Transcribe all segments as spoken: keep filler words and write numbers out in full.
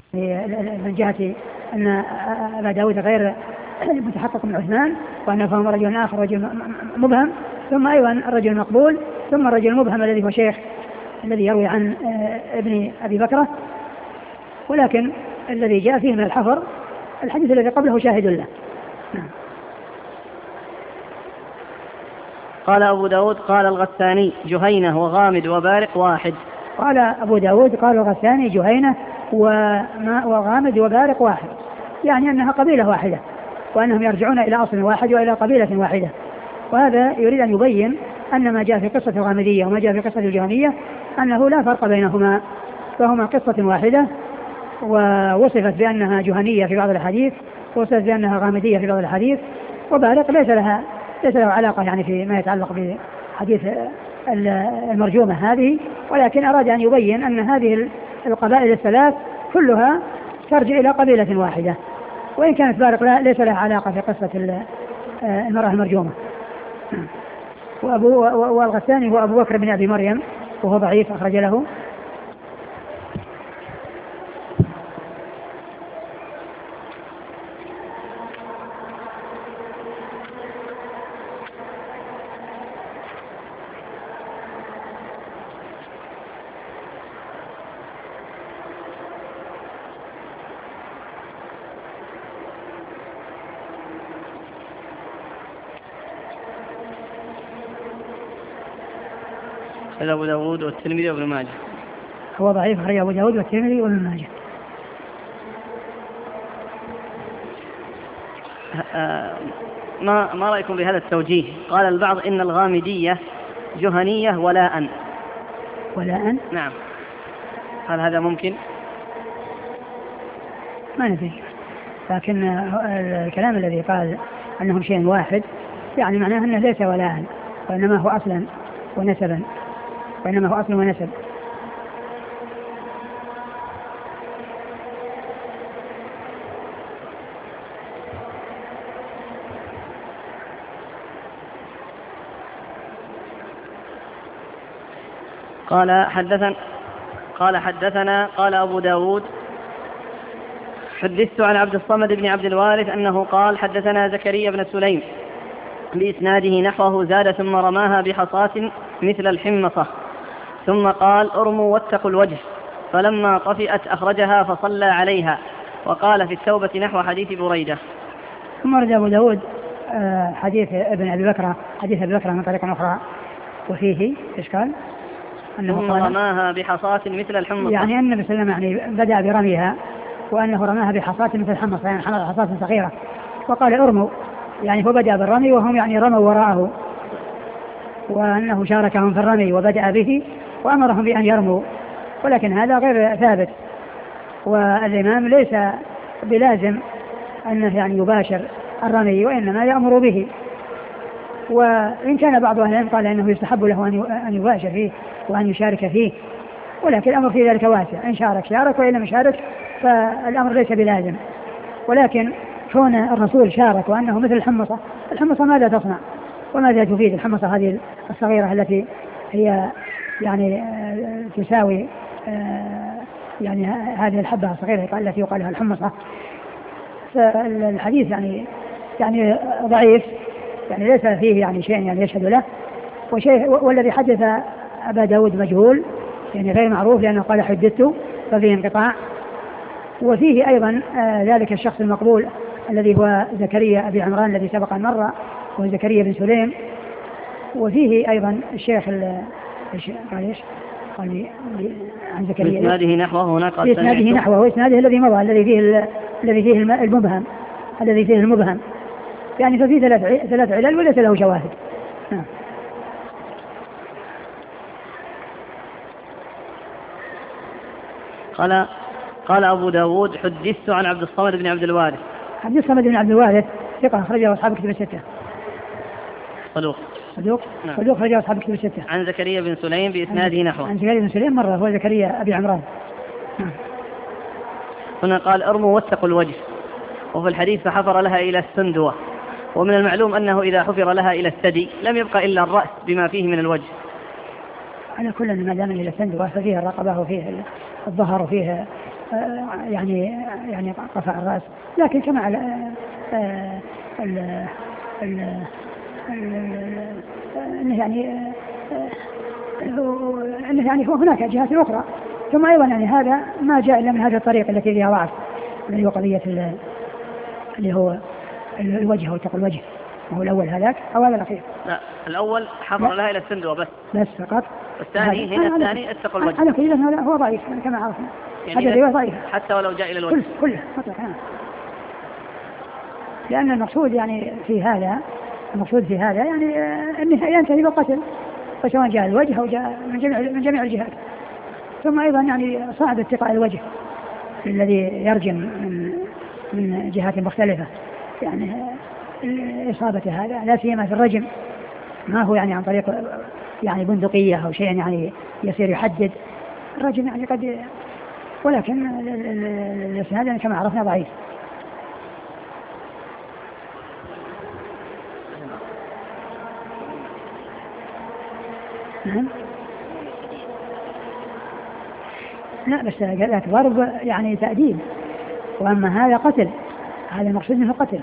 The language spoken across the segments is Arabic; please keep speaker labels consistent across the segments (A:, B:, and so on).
A: من جهة أن أبا داود غير متحقق من عثمان، وأنه فهم رجل آخر رجل مبهم، ثم أيضا الرجل المقبول، ثم الرجل المبهم الذي هو شيخ الذي يروي عن ابن أبي بكرة. ولكن الذي جاء فيه من الحفر الحديث الذي قبله شاهد له.
B: قال أبو داود قال الغساني جهينة وغامد وبارق واحد.
A: قال أبو داود قال الغساني جهينة وغامد وبارق واحد، يعني أنها قبيلة واحدة، وأنهم يرجعون إلى أصل واحد وإلى قبيلة واحدة. وهذا يريد أن يبين أن ما جاء في قصة الغامدية وما جاء في قصة الجهنية أنه لا فرق بينهما، فهما قصة واحدة، ووصفت بأنها جهنية في بعض الحديث، ووصفت بأنها غامدية في بعض الحديث، وبارق ليس لها ليس له علاقة يعني فيما يتعلق بحديث المرجومة هذه، ولكن أراد أن يبين أن هذه القبائل الثلاث كلها ترجع إلى قبيلة واحدة، وإن كانت بارق ليس لها علاقة في قصة المرأة المرجومة. وأبو والغساني هو أبو بكر بن أبي مريم، وهو ضعيف أخرج له
B: أبو داود والترمذي وابن ماجه.
A: هو ضعيف أخرج أبو داود والترمذي وابن ماجه.
B: ما ما رأيكم بهذا التوجيه؟ قال البعض إن الغامدية جهنية ولاء.
A: ولاء؟
B: نعم. هل هذا ممكن؟
A: ما ندري، لكن الكلام الذي قال أنهم شيء واحد يعني معناه أنه ليس ولاء، وإنما هو أصلا ونسبا، وإنما هو أصل ونسب.
B: قال حدثنا قال حدثنا قال أبو داود حدثت عن عبد الصمد بن عبد الوارث أنه قال حدثنا زكريا بن سليم بإسناده نحوه زاد ثم رماها بحصاة مثل الحمصة ثم قال ارموا واتقوا الوجه، فلما طفئت أخرجها فصلى عليها، وقال في التوبة نحو حديث بريدة.
A: ثم رد أبو داود حديث ابن أبي بكر حديث أبي بكر من طريقة أخرى وفيه إشكال
B: ثم رماها بحصاة مثل الحمصة،
A: يعني أن النبي صلى الله عليه وسلم يعني بدأ برميها وأنه رماها بحصاة مثل الحمصة، يعني حصاة صغيرة، وقال ارموا، يعني هو بدأ بالرمي وهم يعني رموا وراءه، وأنه شاركهم في الرمي وبدأ به وأمرهم بأن يرموا، ولكن هذا غير ثابت، والإمام ليس بلازم أنه يعني يباشر الرمي، وإنما يأمر به. وإن كان بعض أهل العلم قال إنه يستحب له أن يباشر فيه وأن يشارك فيه، ولكن الأمر في ذلك واسع، إن شارك شارك وإن لم يشارك فالأمر ليس بلازم. ولكن كون الرسول شارك وأنه مثل الحمصة، الحمصة ماذا تصنع وماذا تفيد؟ الحمصة هذه الصغيرة التي هي يعني تساوي يعني هذه الحبة الصغيرة التي يقال لها الحمصة. فالحديث يعني يعني ضعيف، يعني ليس فيه يعني شيء يعني يشهد له، وشيء والذي حدث أبا داود مجهول يعني غير معروف لأنه قال حدثت، ففيه انقطاع. وفيه أيضا ذلك الشخص المقبول الذي هو زكريا أبي عمران الذي سبق أن مر، وهو زكريا بن سليم. وفيه أيضا الشيخ قال إيش قال عن زكريا
B: إسناده نحوه، هناك قال
A: إسناده نحوه، وإسناده الذي مضى الذي فيه الذي فيه المبهم الذي فيه المبهم يعني ففيه ثلاث ثلاث علل وليس له شواهد. نعم.
B: قال قال أبو داود حدثت عن عبد الصمد بن عبد الوارث.
A: عبد الصمد بن عبد الوارث ثقة أخرجه أصحاب كتب الستة.
B: صدوق
A: صدوق نعم. صدوق أخرجه أصحاب كتب الستة.
B: عن زكريا بن سليم بإسناده نحوه.
A: عن زكريا بن سليم مرة هو زكريا أبي عمران. نعم.
B: هنا قال ارموا واتقوا الوجه، وفي الحديث فحفر لها إلى السندوة، ومن المعلوم أنه إذا حفر لها إلى الثدي لم يبقى إلا الرأس بما فيه من الوجه.
A: على كل ما دام إلى السندوة ففيه الرقبة وفيه الظهر وفيه يعني يعني قفع الرأس، لكن كما على ال ال انه يعني انه يعني هناك جهات اخرى. ثم ايضا يعني هذا ما جاء الا من هذا الطريق التي فيها ضعف، اللي هو قضيه اللي هو الوجه وتقى الوجه، وهو الاول هذاك او هذا الاخير؟
B: لا الاول حضر لها الى السندوه بس
A: بس فقط.
B: والثاني هنا الثاني اتقوا الوجه.
A: على كل هذا هو ضعيف كما عرفنا،
B: يعني
A: هذا ضعيف
B: حتى ولو جاء الى الوجه
A: كله مطلق. لان المقصود يعني في هذا المقصود في هذا يعني انه ينتهي بالقتل، فسواء جاء الوجه او جاء من جميع من جميع الجهات. ثم ايضا يعني صعب اتقاء الوجه الذي يرجم من من جهات مختلفه، يعني اصابه هذا لا سيما في الرجم ما هو يعني عن طريق يعني بندقيه او شيء يعني يصير يحدد الرجم يعني قد، ولكن الاسناد يعني كما عرفنا ضعيف. نعم. لا بس ذاك ضرب يعني تأديب، وأما هذا قتل، هذا المقصود منه قتل.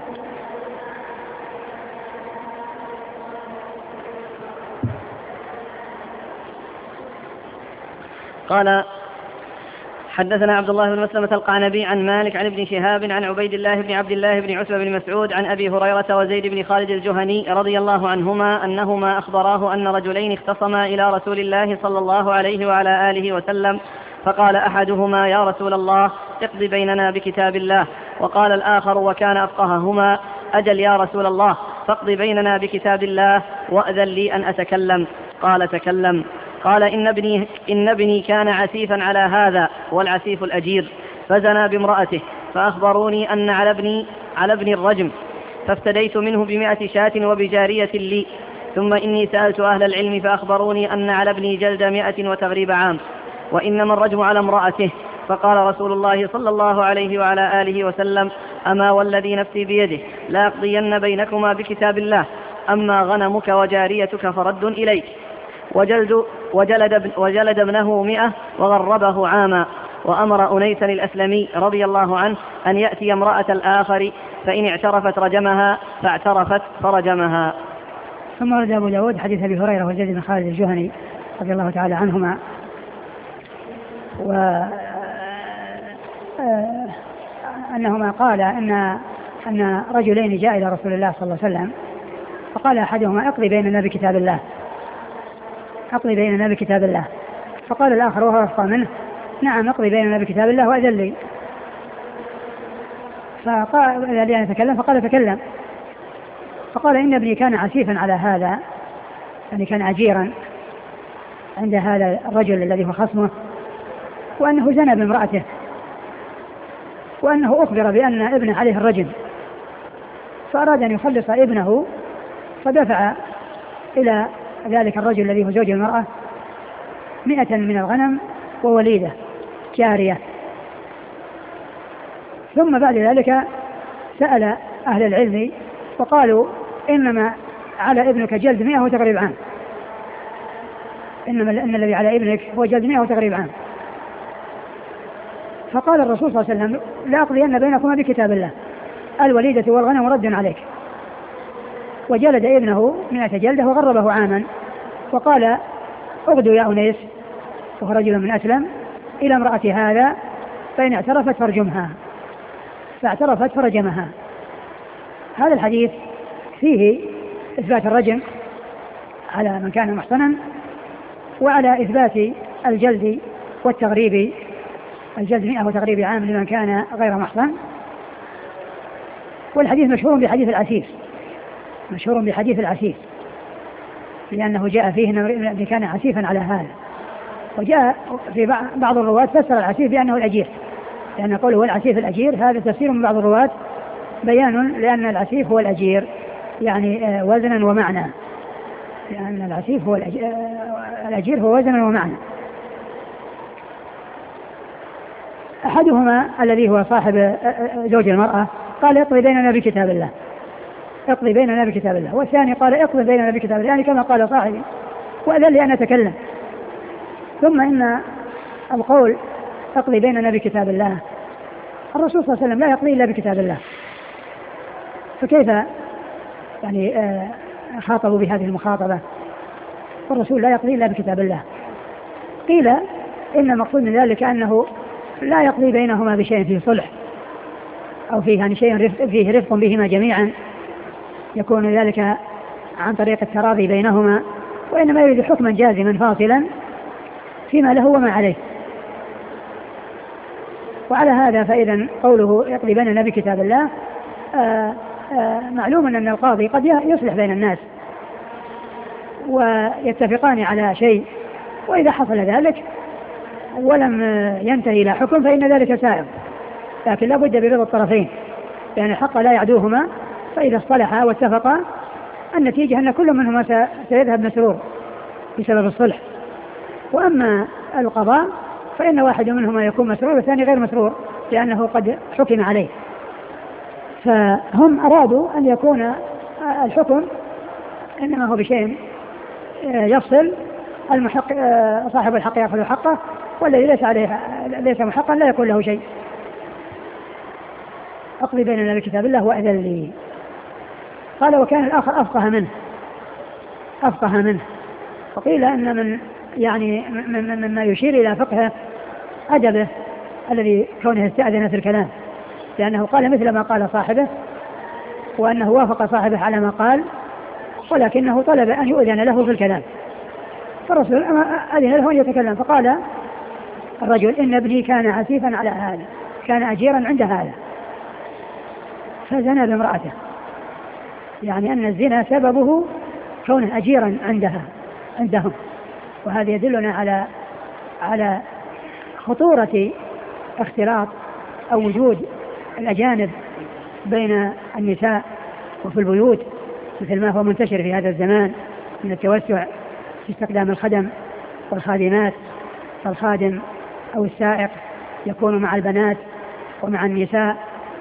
B: قال حدثنا عبد الله بن مسلمة القعنبي عن مالك عن ابن شهاب عن عبيد الله بن عبد الله بن عتبة بن مسعود عن أبي هريرة وزيد بن خالد الجهني رضي الله عنهما أنهما أخبراه أن رجلين اختصما إلى رسول الله صلى الله عليه وعلى آله وسلم، فقال أحدهما يا رسول الله اقض بيننا بكتاب الله، وقال الآخر وكان أفقههما أجل يا رسول الله فاقض بيننا بكتاب الله وأذن لي أن أتكلم. قال تكلم. قال إن ابني, إن ابني كان عسيفا على هذا والعسيف الأجير، فزنى بامرأته، فأخبروني أن على ابني, على ابني الرجم، فافتديت منه بمائة شاة وبجارية لي، ثم إني سألت أهل العلم فأخبروني أن على ابني جلد مائة وتغريب عام، وإنما الرجم على امرأته. فقال رسول الله صلى الله عليه وعلى آله وسلم أما والذي نفسي بيده لا أقضين بينكما بكتاب الله، أما غنمك وجاريتك فرد إليك. وجلد, وجلد, وجلد ابنه مئة وغربه عاما، وأمر أنيسا الأسلمي رضي الله عنه أن يأتي امرأة الآخر فإن اعترفت رجمها، فاعترفت فرجمها.
A: ثم ورد أبو داود حديث أبي هريرة وزيد بن خالد الجهني رضي الله تعالى عنهما، وأنهما قال أن أن رجلين جاء إلى رسول الله صلى الله عليه وسلم، فقال أحدهما اقضي بيننا بكتاب الله، اقضي بيننا بكتاب الله. فقال الآخر وهو أفقه منه نعم اقضي بيننا بكتاب الله وأذن لي. فقال إذا لي أن يتكلم، فقال تكلم. فقال إن ابني كان عسيفا على هذا، يعني كان أجيرا عند هذا الرجل الذي هو خصمه، وأنه زنى بامرأته، وأنه أخبر بأن ابنه عليه الرجم، فأراد أن يخلص ابنه، فدفع إلى ذلك الرجل الذي هو زوج المرأة مئة من الغنم ووليدة جارية. ثم بعد ذلك سأل أهل العلم وقالوا إنما على ابنك جلد مئة وتغريب عام، إنما إن الذي على ابنك هو جلد مئة وتغريب عام. فقال الرسول صلى الله عليه وسلم لا أقضين بينكما بكتاب الله، الوليدة والغنم رد عليك. وجلد ابنه مئة جلدة وغربه عاما، وقال اغدو يا أنيس، وهو رجل من أسلم، إلى امرأة هذا فإن اعترفت فرجمها، فاعترفت فرجمها. هذا الحديث فيه إثبات الرجم على من كان محصنا، وعلى إثبات الجلد والتغريب، الجلد مئة وتغريب عام لمن كان غير محصن. والحديث مشهور بحديث العسيف، مشهور بحديث العسيف لأنه جاء فيه أنه كان عسيفا على هذا. وجاء في بعض الرواة فسر العسيف بأنه الأجير، لأن قوله هو العسيف الأجير هذا تفسير من بعض الرواة بيان لأن العسيف هو الأجير، يعني وزنا ومعنى، لأن العسيف هو الأجير هو وزنا ومعنى. أحدهما الذي هو صاحب زوج المرأة قال اقضي بيننا بكتاب الله، اقضي بيننا بكتاب الله. والثاني قال اقضي بيننا بكتاب الله، يعني كما قال صاحبي وأذن لي أن أتكلم. ثم إن القول اقضي بيننا بكتاب الله. الرسول صلى الله عليه وسلم لا يقضي إلا بكتاب الله، فكيف يعني آه خاطبوا بهذه المخاطبة؟ الرسول لا يقضي إلا بكتاب الله. قيل إن المقصود من ذلك أنه لا يقضي بينهما بشيء فيه صلح أو فيه يعني شيء فيه رفق بهما جميعا يكون ذلك عن طريق التراضي بينهما، وإنما يريد حكما جازما فاصلا فيما له وما عليه. وعلى هذا فإذا قوله يقضي بيننا بكتاب الله آآ آآ معلوم أن القاضي قد يصلح بين الناس ويتفقان على شيء، وإذا حصل ذلك ولم ينتهي إلى حكم فإن ذلك سائغ، لكن لا بد برضا الطرفين، لأن الحق لا يعدوهما، فإذا اصطلحا واتفقا النتيجة أن كل منهما سيذهب مسرور بسبب الصلح. وأما القضاء فإن واحد منهما يكون مسرور والثاني غير مسرور لأنه قد حكم عليه. فهم أرادوا أن يكون الحكم إنما هو بشيء يفصل المحق صاحب الحق يأخذ حقه، والذي ليس عليه ليس محقا لا يكون له شيء. أقضي بيننا بكتاب الله وأذن لي. قال وكان الآخر أفقه منه أفقه منه وقيل أن من يعني مما يشير إلى فقهه أدبه الذي كونه استأذن في الكلام، لأنه قال مثل ما قال صاحبه، وأنه وافق صاحبه على ما قال، ولكنه طلب أن يؤذن له في الكلام، فالرسول أذن له أن يتكلم. فقال الرجل إن ابني كان عسيفا على هذا، كان أجيرا عند هذا فزنى بامرأته، يعني أن الزنا سببه كونه أجيرا عندها عندهم. وهذا يدلنا على على خطورة اختلاط أو وجود الأجانب بين النساء وفي البيوت، مثل ما هو منتشر في هذا الزمان من التوسع في استخدام الخدم والخادمات، فالخادم أو السائق يكون مع البنات ومع النساء،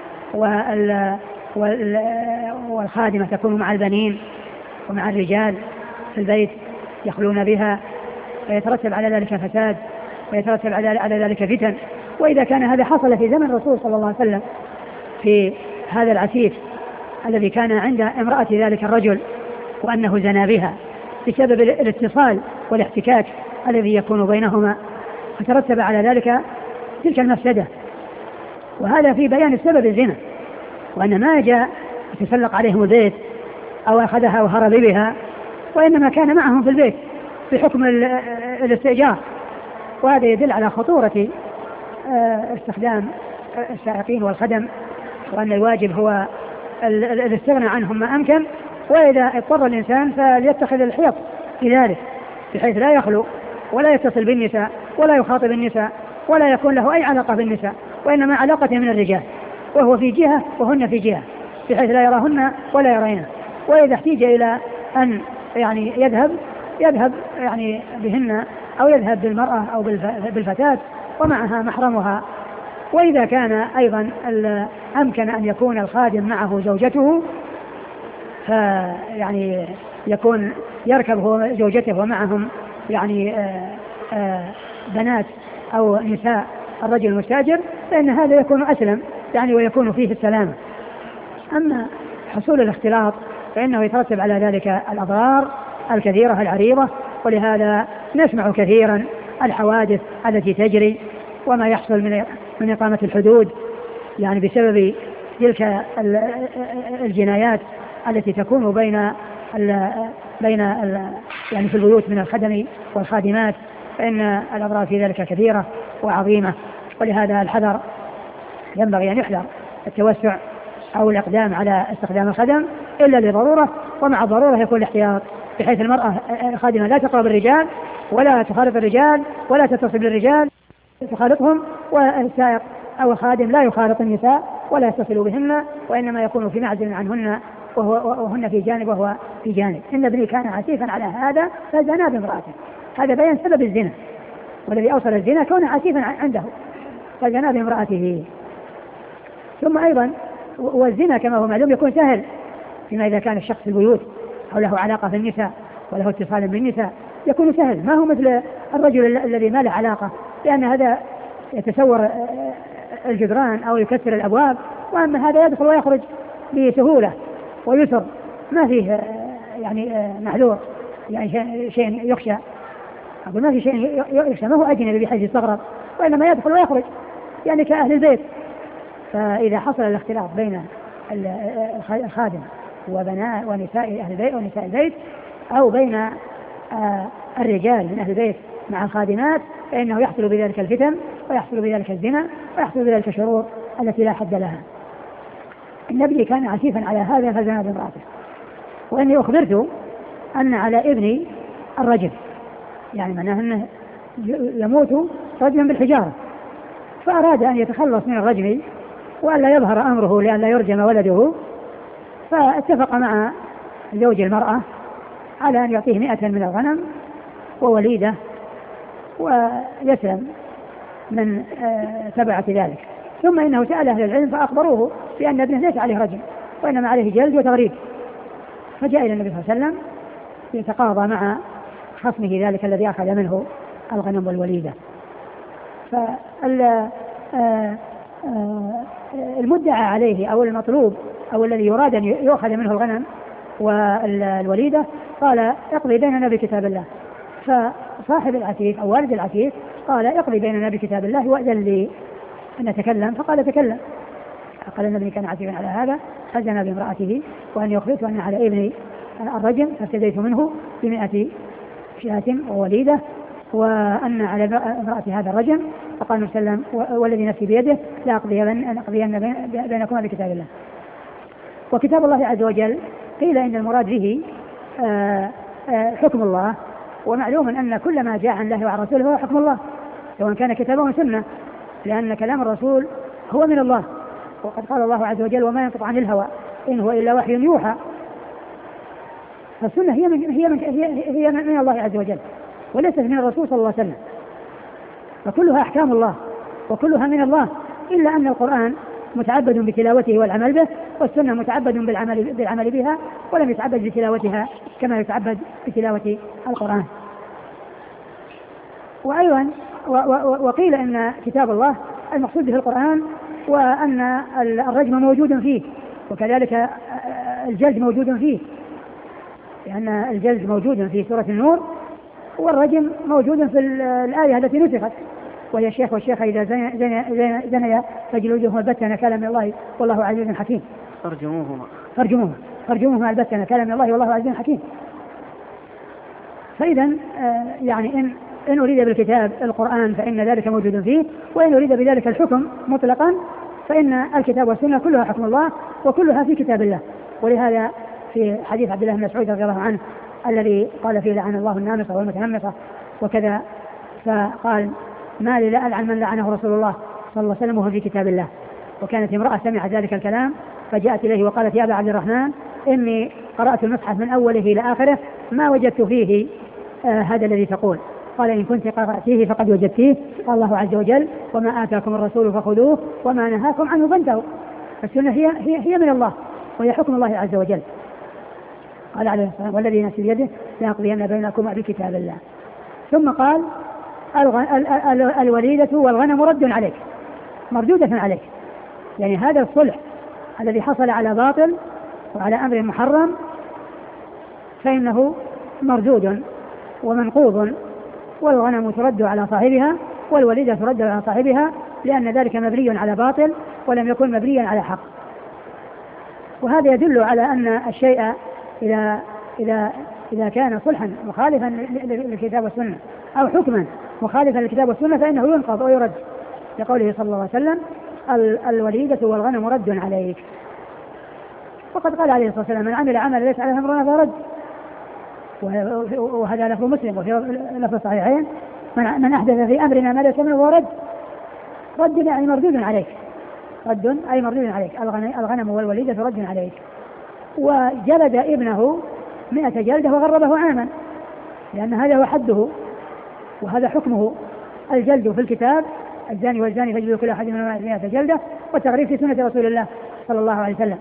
A: والخادمة تكون مع البنين ومع الرجال في البيت يخلون بها، ويترتب على ذلك فساد ويترتب على ذلك فتن. وإذا كان هذا حصل في زمن الرسول صلى الله عليه وسلم في هذا العسيف الذي كان عند امرأة ذلك الرجل وأنه زنى بها بسبب الاتصال والاحتكاك الذي يكون بينهما، فترتب على ذلك تلك المفسدة. وهذا في بيان السبب الزنا، وأن ما جاء يتسلق عليهم البيت أو أخذها وهرب بها، وإنما كان معهم في البيت بحكم الاستئجار. وهذا يدل على خطورة استخدام السائقين والخدم، وأن الواجب هو الاستغناء عنهم ما أمكن، وإذا اضطر الإنسان فليتخذ الحيط في ذلك بحيث لا يخلو ولا يتصل بالنساء ولا يخاطب النساء ولا يكون له أي علاقة بالنساء، وإنما علاقة من الرجال، وهو في جهة وهن في جهة، بحيث لا يراهن ولا يرينه. وإذا احتيج إلى أن يعني يذهب يذهب يعني بهن، أو يذهب بالمرأة أو بالفتاة ومعها محرمها. وإذا كان أيضا أمكن أن يكون الخادم معه زوجته، فيعني يكون يركب هو زوجته ومعهم يعني آآ آآ بنات أو نساء الرجل المستأجر، فإن هذا يكون أسلم يعني ويكون فيه السلامة. أما حصول الاختلاط فإنه يترتب على ذلك الأضرار الكثيرة العريضة، ولهذا نسمع كثيرا الحوادث التي تجري وما يحصل من من إقامة الحدود يعني بسبب تلك الجنايات التي تكون بين ال بين ال يعني في البيوت من الخدم والخادمات، فإن الأضرار في ذلك كثيرة وعظيمة. ولهذا الحذر ينبغي أن يحذر التوسع أو الإقدام على استخدام الخدم إلا لضرورة، ومع الضرورة يكون الاحتياط، بحيث المرأة الخادمة لا تقرب الرجال ولا تخالط الرجال ولا تتصل بالرجال تخالطهم، والسائق أو الخادم لا يخالط النساء ولا يتصل بهن، وإنما يكون في معزل عنهن وهن في جانب وهو في جانب. إن ابني كان عسيفا على هذا فزنى بامرأته، هذا بيان سبب الزنا، والذي أوصل الزنا كونه عسيفا عنده فزنى بامرأته. ثم أيضا والزنا كما هو معلوم يكون سهل فيما إذا كان الشخص في البيوت أو له علاقة في النساء وله اتصال بالنساء، يكون سهل، ما هو مثل الرجل الذي ما له علاقة، لأن هذا يتسور الجدران أو يكسر الأبواب، وأما هذا يدخل ويخرج بسهولة ويسر، ما فيه يعني محذور، يعني شيء يخشى. أقول ما في شيء يخشى، ما هو أجنبي بحيث يستغرب، وإنما يدخل ويخرج يعني كأهل البيت. فإذا حصل الاختلاط بين الخادم وبناء ونساء أهل البيت ونساء البيت، أو بين الرجال من أهل البيت مع الخادمات، فإنه يحصل بذلك الفتن، ويحصل بذلك الزنا، ويحصل بذلك الشرور التي لا حد لها. النبي كان عفيفا على هذا فزنا بامرأته. وإني أخبرت أن على ابني الرجل، يعني معناه أنه يموت رجلا بالحجارة، فأراد أن يتخلص من الرجم وألا يظهر أمره لألا يرجم ولده، فاتفق مع زوج المرأة على أن يعطيه مئة من الغنم ووليدة ويسلم من تبعة ذلك. ثم إنه سأل أهل العلم فأخبروه بأن ابنه ليس عليه رجم، وإنما عليه جلد وتغريب. فجاء إلى النبي صلى الله عليه وسلم يتقاضى مع خصمه ذلك الذي أخذ منه الغنم والوليدة. فالمدعى عليه أو المطلوب أو الذي يراد أن يؤخذ منه الغنم والوليدة قال اقضي بيننا بكتاب الله. فصاحب العفيف أو والد العفيف قال اقضي بيننا بكتاب الله وأذن لي أن أتكلم، فقال تكلم. قال النبي كان عفيفا على هذا فزنا بامرأته، وأن يخبرت أن على ابني الرجم فابتديت منه بمئة شاة ووليدة، وأن على امرأة هذا الرجم. فقال النبي صلى الله عليه وسلم والذي نفسي بيده لا أقضين بينكما بكتاب الله. وكتاب الله عز وجل قيل إن المراد به آآ آآ حكم الله، ومعلوم أن كل ما جاء عن الله وعن رسوله هو حكم الله، سواء كان كتابا وسنة، لأن كلام الرسول هو من الله، وقد قال الله عز وجل وما ينطق عن الهوى إن هو إلا وحي يوحى. فالسنة هي من, هي من, هي من الله عز وجل وليست من الرسول صلى الله عليه وسلم، فكلها أحكام الله وكلها من الله، إلا أن القرآن متعبد بتلاوته والعمل به، والسنة متعبد بالعمل, بالعمل بها ولم يتعبد بتلاوتها كما يتعبد بتلاوة القرآن. وأيضا وقيل إن كتاب الله المقصود به القرآن، وأن الرجم موجود فيه، وكذلك الجلد موجود فيه، لأن الجلد موجود في سورة النور، والرجم موجود في الآية التي نسخت وهي الشيخ والشيخة إذا زنيا فاجلدوهما البتة نكالا من الله والله عزيز حكيم.
B: فارجموهما
A: فارجموهما فارجموهما البتة نكالا من الله والله عزيز حكيم. فإذا يعني إن إن أريد بالكتاب القرآن فإن ذلك موجود فيه، وإن أريد بذلك الحكم مطلقا فإن الكتاب والسنة كلها حكم الله وكلها في كتاب الله. ولهذا في حديث عبد الله بن مسعود رضي الله عنه الذي قال فيه لعن الله النامصة والمتنمصة وكذا، فقال ما لي لا ألعن من لعنه رسول الله صلى الله عليه وسلم وهو في كتاب الله. وكانت امرأة سمعت ذلك الكلام فجاءت إليه وقالت يا أبا عبد الرحمن إني قرأت المصحف من أوله إلى آخره ما وجدت فيه آه هذا الذي تقول. قال إن كنت قرأتيه فقد وجدتيه. قال الله عز وجل وما آتاكم الرسول فخذوه وما نهاكم عنه فانتهوا. فالسنة هي, هي, هي من الله وهي حكم الله عز وجل. قال عليه الصلاة والسلام والذي نفسي بيده لأقضين بينكما بكتاب الله. ثم قال الوليدة والغنم رد عليك، مردودة عليك، يعني هذا الصلح الذي حصل على باطل وعلى أمر محرم فإنه مردود ومنقوض، والغنم ترد على صاحبها والوليدة ترد على صاحبها، لأن ذلك مبني على باطل ولم يكن مبنيا على حق. وهذا يدل على أن الشيء إذا, إذا, إذا كان صلحا مخالفا للكتاب والسنة أو حكما مخالفا للكتاب والسنة فإنه ينقض ويرد، لقوله صلى الله عليه وسلم الوليدة والغنم رد عليك. وقد قال عليه الصلاة والسلام من عمل عمل ليس عليه أمرنا فرد، وهذا لفظ مسلم. وفي لفظ صحيحين من أحدث في أمرنا ما ليس منه ورد، رد يعني مردود عليك، رد أي مردود عليك، الغنم والوليدة رد عليك. وجلد ابنه مئة جلدة وغربه عاما، لأن هذا هو حده وهذا حكمه. الجلد في الكتاب الزاني والزاني فاجلدوا كل أحد منهما مئة جلدة، والتغريب في سنة رسول الله صلى الله عليه وسلم.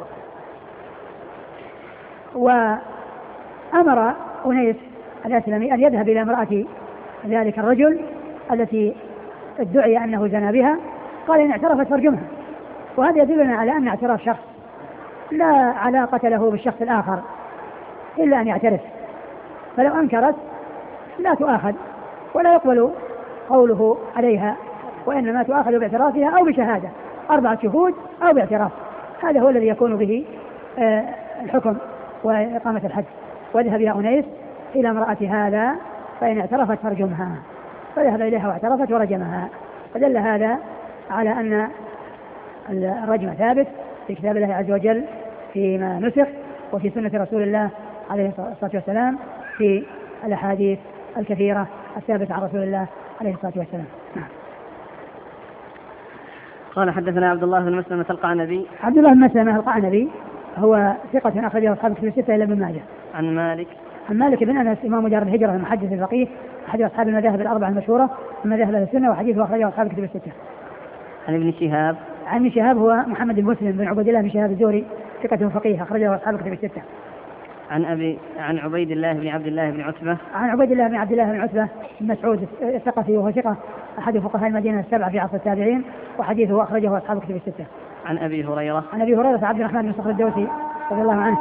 A: وأمر أنيس الأسلمي أن يذهب إلى امرأة ذلك الرجل التي ادعي أنه زنى بها قال إن اعترفت فارجمها. وهذا يدلنا على أن اعتراف شخص لا علاقة له بالشخص الآخر إلا أن يعترف، فلو أنكرت لا تؤاخذ ولا يقبل قوله عليها، وإنما تؤاخذ باعترافها أو بشهادة أربعة شهود أو باعتراف. هذا هو الذي يكون به آه الحكم وإقامة الحد. وذهب يا أنيس إلى امرأة هذا فإن اعترفت فارجمها، فذهب إليها واعترفت ورجمها. فدل هذا على أن الرجم ثابت في كتاب الله عز وجل فيما نسخ، وفي سنة رسول الله عليه الصلاة والسلام في الأحاديث الكثيرة الثابتة عن رسول الله عليه الصلاة والسلام.
B: قال حدثنا عبد الله بن مسلمة القعنبي.
A: عبد الله بن مسلمة القعنبي هو ثقة أخرجه أصحاب الكتب الستة إلا ابن ماجه.
B: عن مالك.
A: عن مالك بن أنس إمام دار الهجرة المحدث الفقيه أحد أصحاب المذاهب الأربعة المشهورة من مذاهب أهل السنة، وحديثه أخرجه أصحاب الكتب الستة.
B: عن ابن شهاب.
A: عن ابن شهاب هو محمد بن مسلم بن عبيد الله بن شهاب الزهري ثقة فقيه أخرجه أصحاب الكتب الستة.
B: عن أبي عن عبيد الله بن عبد الله بن عتبة.
A: عن عبيد الله بن عبد الله بن عتبة بن مسعود الثقفي وهو ثقة أحد فقهاء المدينة السبعة في عصر التابعين، وحديثه أخرجه أصحاب الكتب الستة.
B: عن أبي هريرة.
A: عن أبي هريرة عبد الرحمن بن صخر الدوسي رضي الله عنه.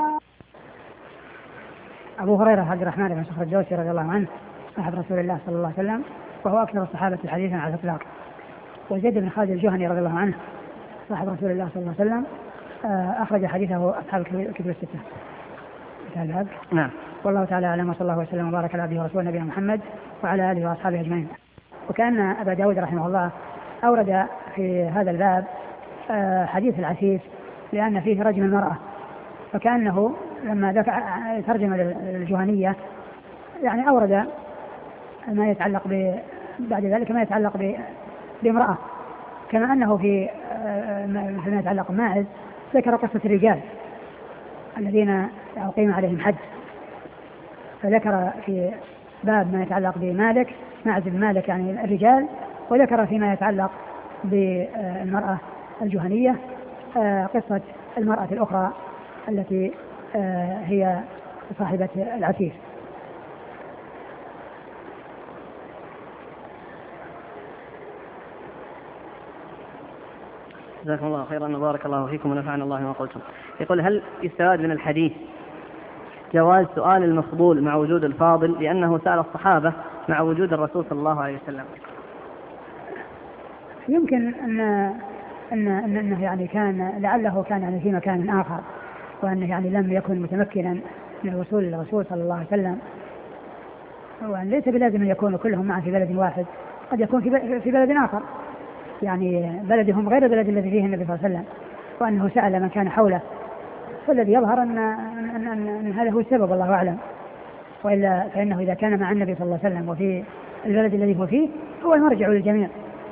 A: أبو هريرة عبد الرحمن بن صخر الدوسي رضي الله عنه صاحب رسول الله صلى الله عليه وسلم، وهو أكثر الصحابة حديثا على الإطلاق. وزيد بن خالد الجهني رضي الله عنه صاحب رسول الله صلى الله عليه وسلم أخرج حديثه أصحاب الكتب الستة.
B: نعم.
A: والله تعالى أعلم، وصلى الله وسلم وبارك على عبده ورسوله نبينا محمد وعلى آله وأصحابه أجمعين. وكأن أبا داود رحمه الله أورد في هذا الباب حديث العفيف لأن فيه رجم المرأة، فكأنه لما ترجم الجهنية يعني أورد ما يتعلق ب بعد ذلك ما يتعلق بامرأة، كما أنه في فيما يتعلق بماعز ذكر قصة الرجال الذين أقيم عليهم حد، فذكر في باب ما يتعلق بمالك ماعز بن مالك يعني الرجال، وذكر فيما يتعلق بالمرأة الجهنية قصة المرأة الأخرى التي هي صاحبة العفيف.
B: جزاكم الله خيرا وبارك الله فيكم ونفعنا الله ما قلتم. يقول: هل يستفاد من الحديث جواز سؤال المفضول مع وجود الفاضل لأنه سأل الصحابة مع وجود الرسول صلى الله عليه وسلم؟
A: يمكن أن أن أنه يعني كان لعله كان يعني في مكان آخر، وأنه يعني لم يكن متمكنا من الوصول للرسول صلى الله عليه وسلم، وأن ليس بلازم أن يكونوا كلهم معا في بلد واحد، قد يكون في في بلد آخر يعني بلدهم غير البلد الذي فيه النبي صلى الله عليه وسلم، وأنه سأل من كان حوله، فالذي يظهر أن, أن, أن, أن, أن هذا هو السبب والله أعلم. وإلا فإنه إذا كان مع النبي صلى الله عليه وسلم وفي البلد الذي هو فيه هو المرجع للجميع.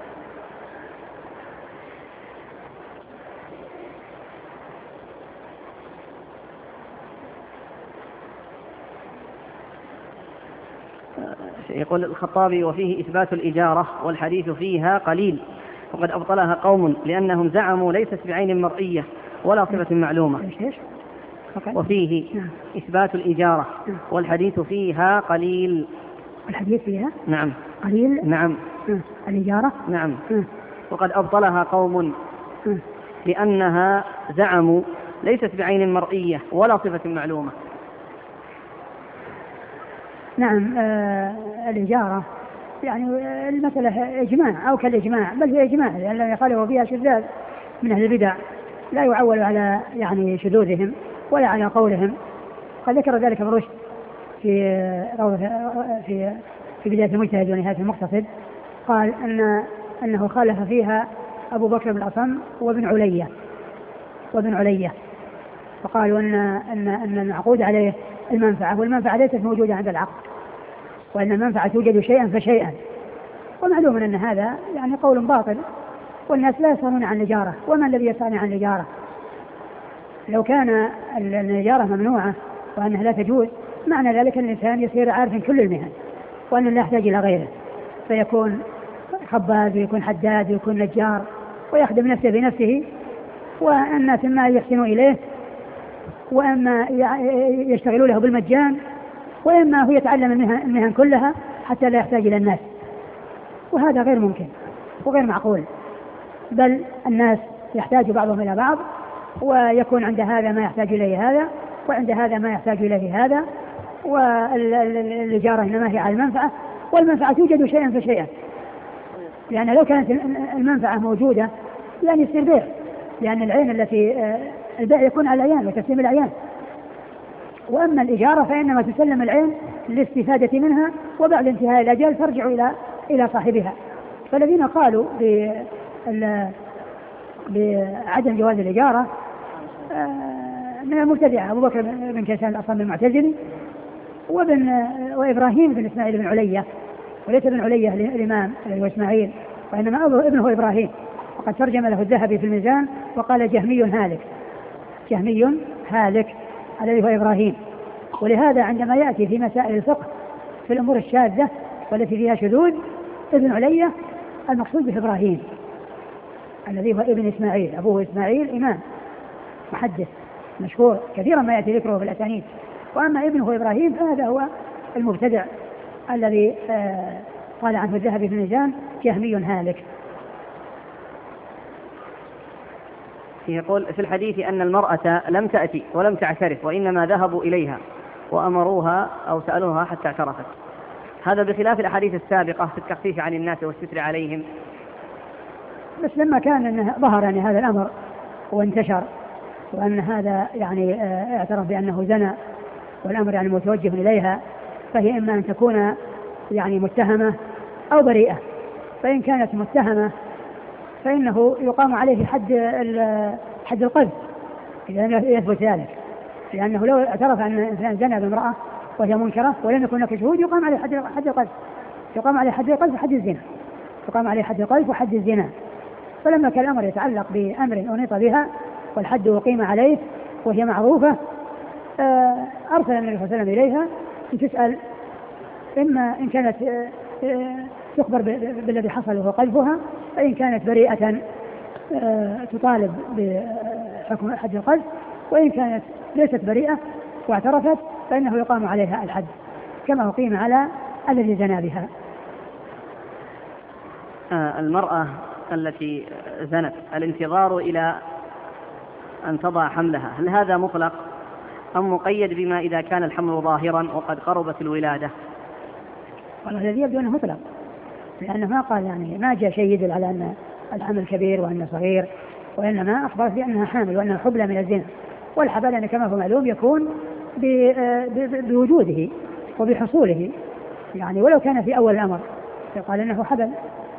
B: يقول الخطابي: وفيه إثبات الإجارة والحديث فيها قليل، وقد أبطلها قوم لأنهم زعموا ليست بعين مرئية ولا صفة معلومة. وفيه إثبات الإجارة والحديث فيها قليل.
A: الحديث فيها
B: نعم
A: قليل.
B: نعم.
A: الإجارة
B: نعم. وقد أبطلها قوم لأنها زعموا ليست بعين مرئية ولا صفة معلومة.
A: نعم. آه الإجارة يعني المسألة إجماع أو كالإجماع، بل هي إجماع، لأن لم يخالفوا فيها شذاذ من أهل البدع لا يعول على يعني شذوذهم ولا على قولهم. قد ذكر ذلك ابن رشد في في في بداية المجتهد ونهاية المقتصد، قال أن أنه خالف فيها أبو بكر بن الأصم وابن علية وابن علية فقالوا أن أن أن المعقود عليه المنفعة، والمنفعة ليست موجودة عند العقد، وأن المنفعة توجد شيئا فشيئا. ومعلوم أن هذا يعني قول باطل، والناس لا يسألون عن الإجارة، وما الذي يسأل عن الإجارة؟ لو كان الإجارة ممنوعة وأنها لا تجوز معنى ذلك أن الإنسان يصير عارفا كل المهن، وأنه لا يحتاج إلى غيره، فيكون خباز ويكون حداد ويكون نجار ويخدم نفسه بنفسه، والناس ما يحسنوا إليه وأما يشتغلوا له بالمجان، وإما هو يتعلم المهن كلها حتى لا يحتاج إلى الناس، وهذا غير ممكن. وغير معقول، بل الناس يحتاج بعضهم إلى بعض، ويكون عند هذا ما يحتاج إليه هذا، وعند هذا ما يحتاج إليه هذا، والإجارة إنما هي على المنفعة، والمنفعة توجد شيئا فشيئا، لأن لو كانت المنفعة موجودة يعني يصير بيع، لأن العين التي البيع يكون على العيان وتسليم العيان، وأما الإجارة فإنما تسلم العين للاستفادة منها، وبعد انتهاء الأجل ترجع إلى إلى صاحبها. فالذين قالوا بعدم جواز الإجارة من المبتدعة أبو بكر بن كيسان الأصم المعتزلي، وابن وإبراهيم بن إسماعيل بن علية، وليس بن علية الإمام وإسماعيل، وإنما ابنه إبراهيم، وقد ترجم له الذهبي في الميزان وقال جهمي هالك، جهمي هالك الذي هو إبراهيم. ولهذا عندما يأتي في مسائل الفقه في الأمور الشاذة والتي فيها شذوذ ابن علية المقصود به إبراهيم الذي هو ابن إسماعيل، أبوه إسماعيل إمام محدث مشهور كثيرا ما يأتي ذكره في الأسانيد، وأما ابنه إبراهيم فهذا هو المبتدع الذي قال عنه الذهبي في الميزان جهمي هالك.
B: يقول في الحديث أن المرأة لم تأتي ولم تعترف، وإنما ذهبوا إليها وأمروها أو سألوها حتى اعترفت، هذا بخلاف الأحاديث السابقة في التخفيف عن الناس والستر عليهم.
A: بس لما كان أنه ظهر يعني هذا الأمر وانتشر، وأن هذا يعني اعترف بأنه زنى والأمر يعني متوجه إليها، فهي إما أن تكون يعني متهمة أو بريئة. فإن كانت متهمة فإنه يقام عليه حد حد القذف إذا لم يثبت ذلك، لأنه لو اعترف أن الإنسان زنى بامرأة وهي منكرة ولم يكن هناك شهود يقام عليه حد حد القذف، يقام عليه حد القذف وحد الزنا، يقام عليه حد القذف وحد الزنا. فلما كان الأمر يتعلق بأمر أنيط بها والحد أقيم عليه وهي معروفة، أرسل النبي صلى الله عليه وسلم إليها لتسأل، إما إن كانت تخبر بالذي حصل وهو قذفها، فإن كانت بريئة تطالب بحكم حد القذف، وإن كانت ليست بريئة واعترفت فإنه يقام عليها الحد كما أقيم على الذي زنى بها.
B: المرأة التي زنت الانتظار إلى أن تضع حملها، هل هذا مطلق أم مقيد بما إذا كان الحمل ظاهرا وقد قربت الولادة؟
A: والله الذي يبدو أنه مطلق، لأنه ما قال يعني ما جاء شيء يدل على أن الحمل كبير وأنه صغير، وإنما أخبرت بأنها حامل وأنها حبلى من الزنا، والحبل يعني كما هو معلوم يكون بوجوده وبحصوله، يعني ولو كان في أول الأمر يقال أنه حبل.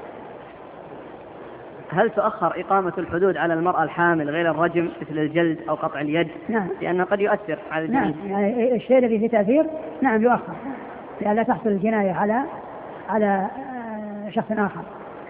B: هل تؤخر إقامة الحدود على المرأة الحامل غير الرجم مثل الجلد أو قطع اليد؟
A: نعم.
B: لأنه قد يؤثر على الجنين.
A: نعم، يعني الشيء الذي فيه تأثير نعم يؤخر لألا تحصل الجناية على على شخص آخر.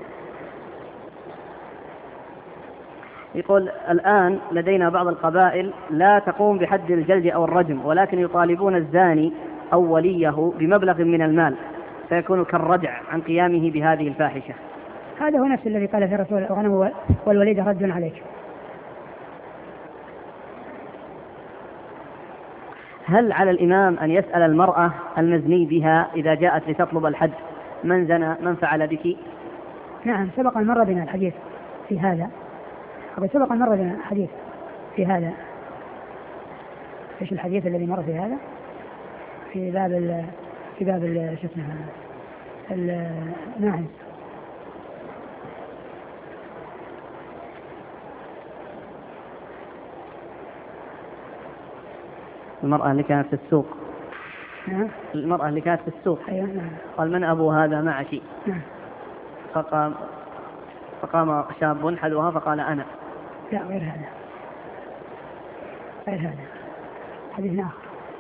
B: يقول الآن لدينا بعض القبائل لا تقوم بحد الجلد أو الرجم، ولكن يطالبون الزاني أو وليه بمبلغ من المال فيكون كالردع عن قيامه بهذه الفاحشة.
A: هذا هو نفس الذي قال في الرسول الغنم والوليد رد عليك.
B: هل على الإمام أن يسأل المرأة المزني بها إذا جاءت لتطلب الحد من زنى من فعل بك؟
A: نعم، سبق المرة بنا الحديث في هذا، سبق المرة بنا الحديث في هذا. ايش الحديث الذي مر في هذا؟ في باب ال في باب ال شو اسمه الناعم.
B: المرأة اللي كانت في السوق.
A: نعم.
B: المرأة اللي كانت في السوق.
A: أيوة نعم.
B: قال من أبو هذا معك؟
A: نعم.
B: فقام فقام شاب حذوها فقال أنا.
A: لا غير هذا، غير هذا حديث آخر.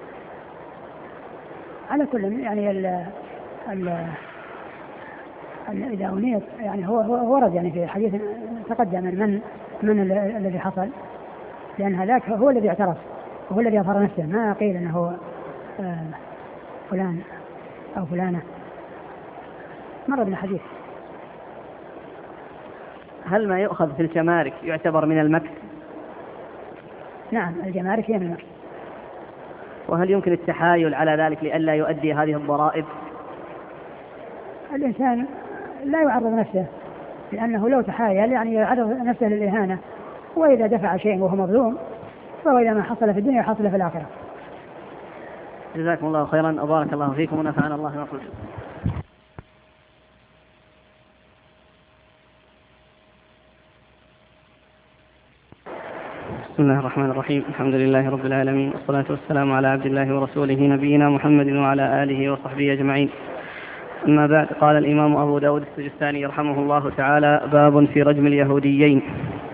A: على كل يعني ال ال إذا أنيت يعني هو هو ورد يعني في حديث تقدم من من الذي حصل، لأن هذاك هو الذي اعترف وهو الذي أظهر نفسه، ما قيل أنه فلان أو فلانة. مر بنا حديث.
B: هل ما يؤخذ في الجمارك يعتبر من المكس؟
A: نعم، الجمارك هي من المكس.
B: وهل يمكن التحايل على ذلك لئلا يؤدي هذه الضرائب؟
A: الإنسان لا يعرض نفسه لأنه لو تحايل يعني يعرض نفسه للإهانة، وإذا دفع شيء وهو مظلوم فهو إذا ما حصل في الدنيا حصل في الآخرة.
B: جزاكم الله خيرا وبارك الله فيكم ونفعنا الله ما قلتم. بسم الله الرحمن الرحيم. الحمد لله رب العالمين، والصلاة والسلام على عبد الله ورسوله نبينا محمد وعلى آله وصحبه أجمعين. أما بعد، قال الإمام أبو داود السجستاني رحمه الله تعالى: باب في رجم اليهوديين.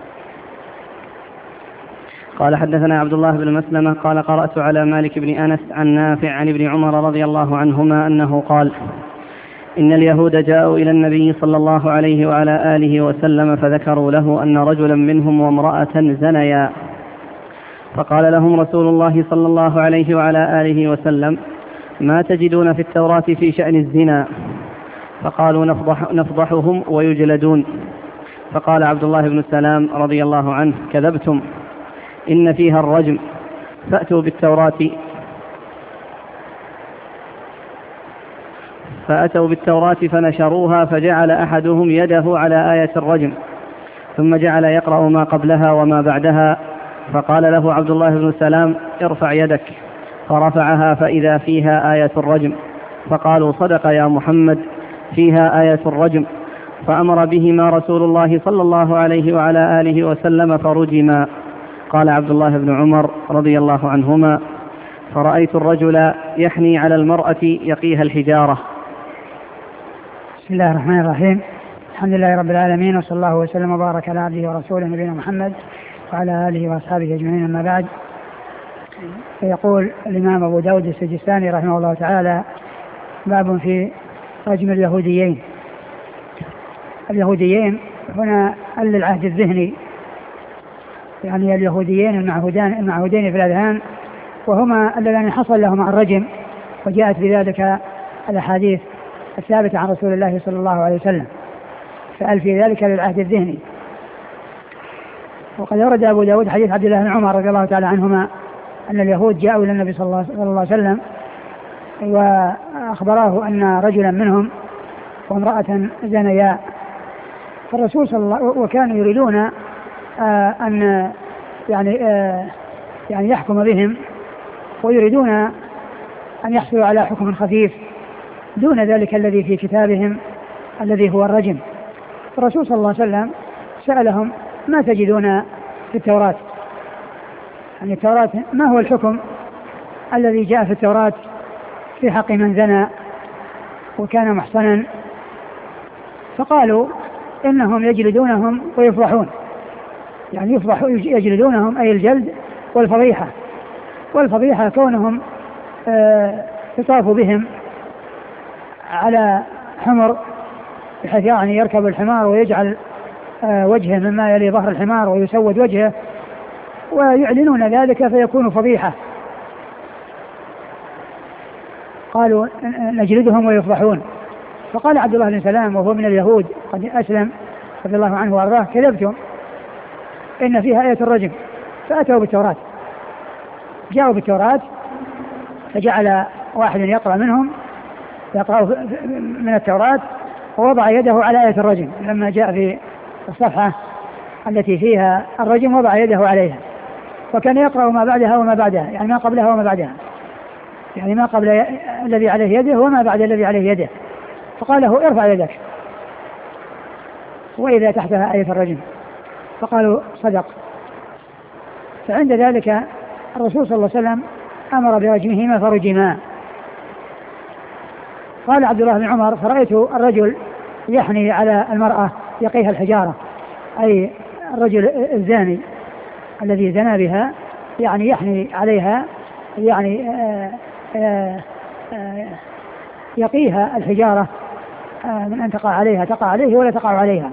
B: قال: حدثنا عبد الله بن مسلمة قال: قرأت على مالك بن أنس عن نافع عن ابن عمر رضي الله عنهما أنه قال: إن اليهود جاءوا إلى النبي صلى الله عليه وعلى آله وسلم فذكروا له أن رجلا منهم وامرأة زنيا، فقال لهم رسول الله صلى الله عليه وعلى آله وسلم: ما تجدون في التوراة في شأن الزنا؟ فقالوا: نفضح نفضحهم ويجلدون. فقال عبد الله بن السلام رضي الله عنه: كذبتم، إن فيها الرجم، فأتوا بالتوراة فأتوا بالتوراة فنشروها، فجعل أحدهم يده على آية الرجم، ثم جعل يقرأ ما قبلها وما بعدها، فقال له عبد الله بن السلام: ارفع يدك، فرفعها فإذا فيها آية الرجم، فقالوا: صدق يا محمد، فيها آية الرجم. فأمر بهما رسول الله صلى الله عليه وعلى آله وسلم فرجما. قال عبد الله بن عمر رضي الله عنهما: فرأيت الرجل يحني على المرأة يقيها الحجارة.
A: بسم الله الرحمن الرحيم. الحمد لله رب العالمين، وصلى الله وسلم وبارك على عبده ورسوله نبينا محمد وعلى آله وأصحابه أجمعين. أما بعد، فيقول الإمام أبو داود السجستاني رحمه الله تعالى: باب في رجم اليهوديين. اليهوديين هنا أل العهد الذهني، يعني اليهوديين المعهودان المعهودين في الأذهان، وهما اللذان حصل لهم الرجم، وجاءت بذلك الأحاديث الثابتة عن رسول الله صلى الله عليه وسلم، فأل في ذلك للعهد الذهني. وقد ورد أبو داود حديث عبد الله بن عمر رضي الله تعالى عنهما أن اليهود جاءوا إلى النبي صلى الله عليه وسلم وأخبراه أن رجلا منهم وامرأة زنيا، فالرسول صلى الله وكانوا يريدون آه أن يعني آه يعني يحكم بهم، ويريدون أن يحصلوا على حكم خفيف دون ذلك الذي في كتابهم الذي هو الرجم. الرسول صلى الله عليه وسلم سألهم: ما تجدون في التوراة؟ يعني التوراة ما هو الحكم الذي جاء في التوراة في حق من زنى وكان محصنا؟ فقالوا: إنهم يجلدونهم ويفضحون، يعني يفضح يجلدونهم أي الجلد والفضيحة، والفضيحة كونهم آه يطاف بهم على حمر، بحيث يعني يركب الحمار ويجعل آه وجهه مما يلي ظهر الحمار ويسود وجهه، ويعلنون ذلك فيكون فضيحة. قالوا: نجلدهم ويفضحون. فقال عبد الله بن سلام وهو من اليهود قد أسلم رضي الله عنه وأرضاه: كذبتم، إن فيها آية الرجم. فأتوا بالتوراة، جاءوا بالتوراة، فجعل واحد يقرأ منهم يقرأ من التوراة ووضع يده على آية الرجم. لما جاء في الصفحة التي فيها الرجم وضع يده عليها، وكان يقرأ ما بعدها وما بعدها، يعني ما قبلها وما بعدها، يعني ما قبل الذي عليه يده وما بعد الذي عليه يده. فقال له: ارفع يدك، وإذا تحتها آية الرجم. فقالوا: صدق. فعند ذلك الرسول صلى الله عليه وسلم أمر برجمهما فرجما. قال عبد الله بن عمر: فرأيت الرجل يحني على المرأة يقيها الحجارة، أي الرجل الزاني الذي زنى بها، يعني يحني عليها، يعني آآ آآ آآ يقيها الحجارة من أن تقع عليها، تقع عليه ولا تقع عليها.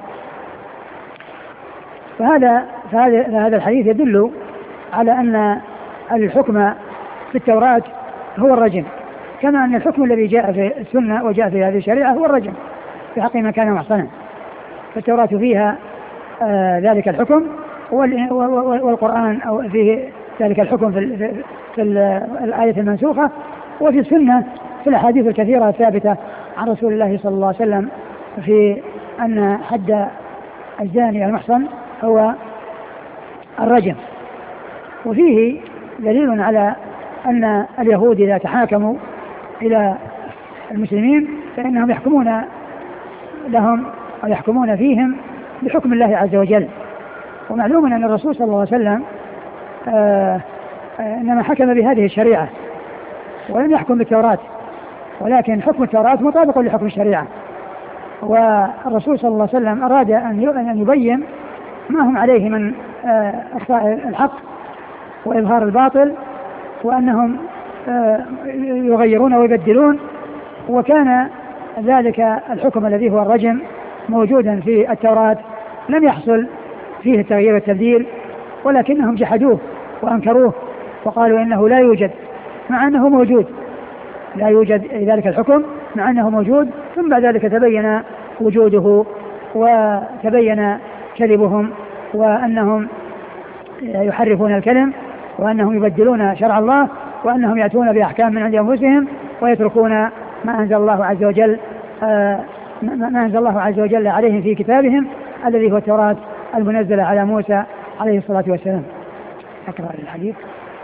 A: فهذا فهذا, فهذا الحديث يدل على أن الحكم في التوراة هو الرجم، كما أن الحكم الذي جاء في السنة وجاء في هذه الشريعة هو الرجم في حق من كان محصنا. فالتوراة فيها آه ذلك الحكم، والقرآن أو فيه ذلك الحكم في, في, في الآية المنسوخة، وفي السنة في الأحاديث الكثيرة الثابتة عن رسول الله صلى الله عليه وسلم في أن حد الزاني المحصن هو الرجم. وفيه دليل على أن اليهود إذا تحاكموا إلى المسلمين فإنهم يحكمون لهم ويحكمون فيهم بحكم الله عز وجل. ومعلوم أن الرسول صلى الله عليه وسلم آآ آآ إنما حكم بهذه الشريعة ولم يحكم بالتوراة، ولكن حكم التوراة مطابق لحكم الشريعة. والرسول صلى الله عليه وسلم أراد أن يبين ما هم عليه من إخفاء الحق وإظهار الباطل، وأنهم يغيرون ويبدلون. وكان ذلك الحكم الذي هو الرجم موجودا في التوراة لم يحصل فيه التغيير والتبديل، ولكنهم جحدوه وأنكروه وقالوا إنه لا يوجد، مع أنه موجود، لا يوجد ذلك الحكم مع أنه موجود. ثم بعد ذلك تبين وجوده وتبين كذبهم وأنهم يحرفون الكلم وأنهم يبدلون شرع الله وأنهم يأتون بأحكام من عند أنفسهم ويتركون ما أنزل الله عز وجل ما أنزل الله عز وجل عليهم في كتابهم الذي هو التوراة المنزلة على موسى عليه الصلاة والسلام. أقرأ الحديث.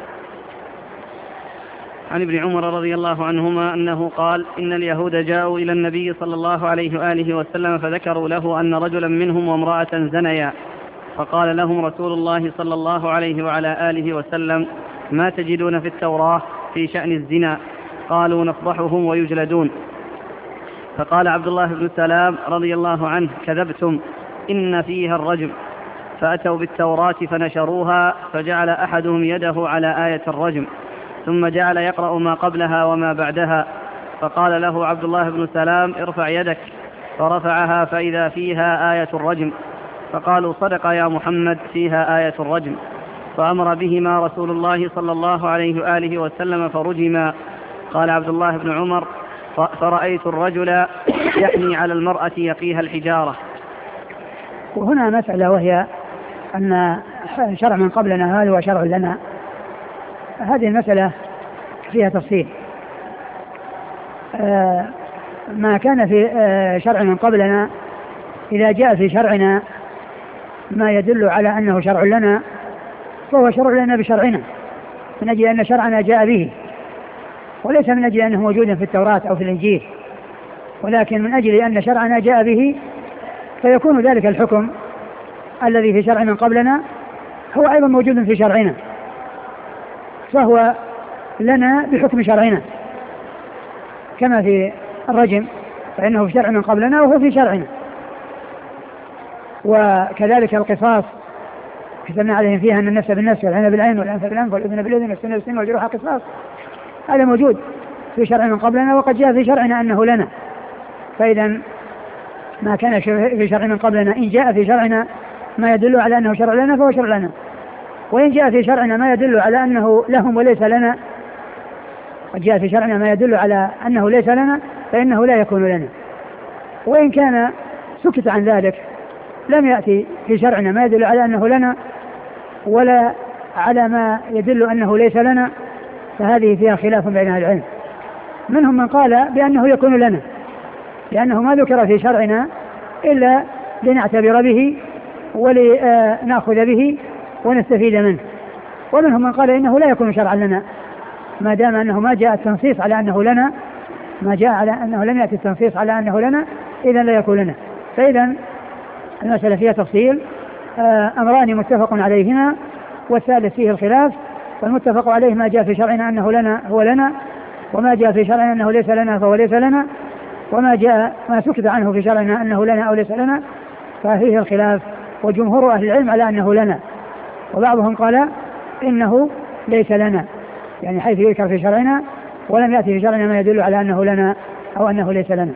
B: عن ابن عمر رضي الله عنهما أنه قال: إن اليهود جاءوا إلى النبي صلى الله عليه وآله وسلم فذكروا له أن رجلا منهم وامرأة زنيا، فقال لهم رسول الله صلى الله عليه وعلى آله وسلم: ما تجدون في التوراة في شأن الزنا؟ قالوا: نفضحهم ويجلدون. فقال عبد الله بن سلام رضي الله عنه: كذبتم، إن فيها الرجم. فأتوا بالتوراة فنشروها، فجعل أحدهم يده على آية الرجم، ثم جعل يقرأ ما قبلها وما بعدها. فقال له عبد الله بن سلام: ارفع يدك. فرفعها فإذا فيها آية الرجم. فقالوا: صدق يا محمد، فيها آية الرجم. فأمر بهما رسول الله صلى الله عليه وآله وسلم فرجما. قال عبد الله بن عمر: فرأيت الرجل يحني على المرأة يقيها الحجارة.
A: وهنا مسألة، وهي أن شرع من قبلنا هل هو شرع لنا؟ هذه المسألة فيها تفصيل. آه ما كان في آه شرع من قبلنا إذا جاء في شرعنا ما يدل على أنه شرع لنا فهو شرع لنا بشرعنا، من أجل أن شرعنا جاء به، وليس من أجل أنه موجود في التوراة أو في الإنجيل، ولكن من أجل أن شرعنا جاء به، فيكون ذلك الحكم الذي في شرع من قبلنا هو أيضا موجود في شرعنا، فهو لنا بحكم شرعنا، كما في الرجم فإنه في شرع من قبلنا وهو في شرعنا. وكذلك القصاص كتبنا عليهم فيها أن النفس بالنفس والعين بالعين والأنف بالأنف والأذن بالأذن والسن بالسن والجروح قصاص، هذا موجود في شرع من قبلنا وقد جاء في شرعنا أنه لنا. فإذا ما كان في شرع من قبلنا إن جاء في شرعنا ما يدل على أنه شرع لنا فهو شرع لنا، وإن جاء في شرعنا ما يدل على أنه لهم وليس لنا، قد جاء في شرعنا ما يدل على أنه ليس لنا فإنه لا يكون لنا. وإن كان سكت عن ذلك لم يأتي في شرعنا ما يدل على أنه لنا ولا على ما يدل أنه ليس لنا، فهذه فيها خلاف بين أهل العلم. منهم من قال بأنه يكون لنا لأنه ما ذكر في شرعنا إلا لنعتبر به ولنأخذ به ونستفيد منه، ومنهم من قال إنه لا يكون شرعا لنا ما دام أنه ما جاء التنصيص على أنه لنا، ما جاء على أنه لم يأتي التنصيص على أنه لنا، إذن لا يكون لنا. فإذا المسألة فيها تفصيل، أمران متفق عليهما والثالث فيه الخلاف. والمتفق عليه ما جاء في شرعنا أنه لنا هو لنا، وما جاء في شرعنا أنه ليس لنا فهو ليس لنا، وما جاء ما سكت عنه في شرعنا أنه لنا أو ليس لنا ففيه الخلاف. وجمهور أهل العلم على أنه لنا، وبعضهم قال إنه ليس لنا، يعني حيث يذكر في شرعنا ولم يأتي في شرعنا ما يدل على أنه لنا أو أنه ليس لنا.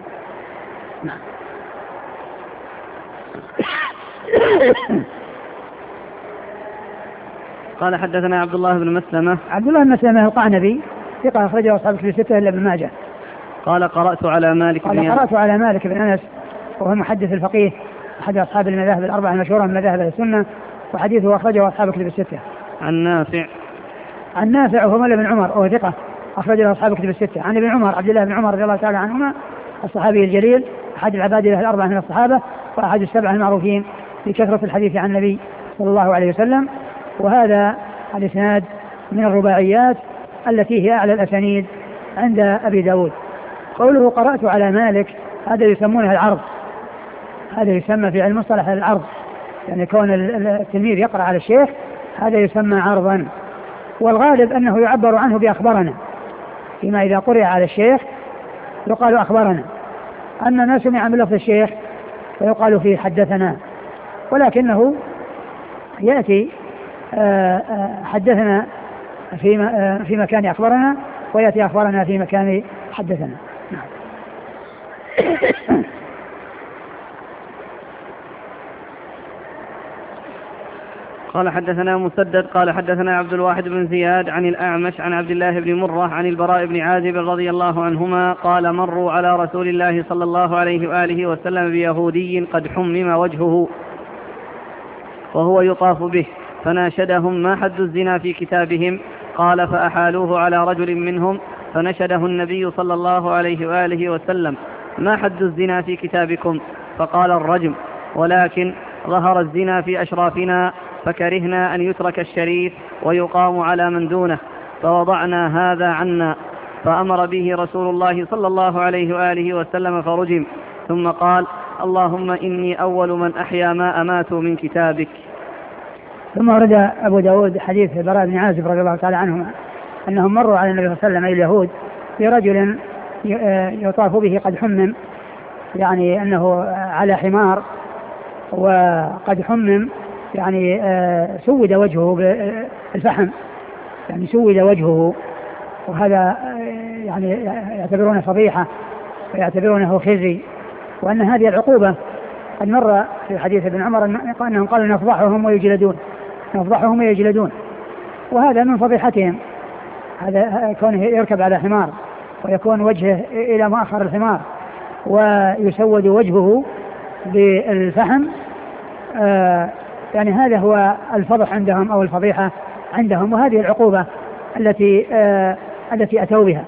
B: قال: حدثنا عبد الله بن مسلمة.
A: عبد الله بن مسلمة القعنبي ثقة أخرجه أصحاب الكتب الستة إلا ابن ماجه.
B: قال: قرأت على مالك
A: قال
B: بن
A: قرأت على مالك بن أنس وهو المحدث الفقيه أحد أصحاب المذاهب الأربعة المشهورة من مذاهب السنة، وحديثه أخرجه أصحاب الكتب الستة.
B: عن نافع.
A: عن نافع وهو مولى بن عمر وهو ثقة أخرجه أصحاب الكتب الستة. عن ابن عمر عبد الله بن عمر رضي الله تعالى عنهما الصحابي الجليل أحد العباد الأربعة من الصحابة وأحد السبعة المعروفين بكثرة الحديث عن النبي صلى الله عليه وسلم. وهذا الإسناد من الرباعيات التي هي أعلى الأسانيد عند أبي داود. قوله قرأت على مالك، هذا يسمونه العرض، هذا يسمى في علم المصطلح العرض، يعني كون التلميذ يقرأ على الشيخ هذا يسمى عرضا. والغالب أنه يعبر عنه بأخبرنا، فيما إذا قرأ على الشيخ يقال أخبرنا، أما ما سمع من لفظ الشيخ فيقال فيه حدثنا، ولكنه يأتي حدثنا في في مكان أخبرنا، ويأتي أخبرنا في مكان حدثنا.
B: قال حدثنا مسدد قال حدثنا عبد الواحد بن زياد عن الأعمش عن عبد الله بن مرة عن البراء بن عازب رضي الله عنهما قال مروا على رسول الله صلى الله عليه وآله وسلم بيهودي قد حمم وجهه وهو يطاف به فناشدهم ما حد الزنا في كتابهم؟ قال فأحالوه على رجل منهم فنشده النبي صلى الله عليه وآله وسلم ما حد الزنا في كتابكم؟ فقال الرجم، ولكن ظهر الزنا في أشرافنا فكرهنا أن يترك الشريف ويقام على من دونه فوضعنا هذا عنا، فأمر به رسول الله صلى الله عليه وآله وسلم فرجم، ثم قال اللهم إني أول من أحيا ما أماتوا من كتابك.
A: ثم ورد أبو داود حديث البراء بن عازب رضي الله تعالى عنهما أنهم مروا على النبي صلى الله عليه وسلم اليهود برجل يطاف به قد حمم، يعني أنه على حمار وقد حمم، يعني سود وجهه بالفحم، يعني سود وجهه، وهذا يعني يعتبرونه فضيحة ويعتبرونه خزي، وأن هذه العقوبة قد مر في حديث ابن عمر أنهم قالوا نفضحهم ويجلدون نفضحهم ويجلدون، وهذا من فضيحتهم، هذا كونه يركب على حمار ويكون وجهه إلى مؤخر الحمار ويسود وجهه بالفحم، آه يعني هذا هو الفضح عندهم أو الفضيحة عندهم، وهذه العقوبة التي آه التي أتوا بها.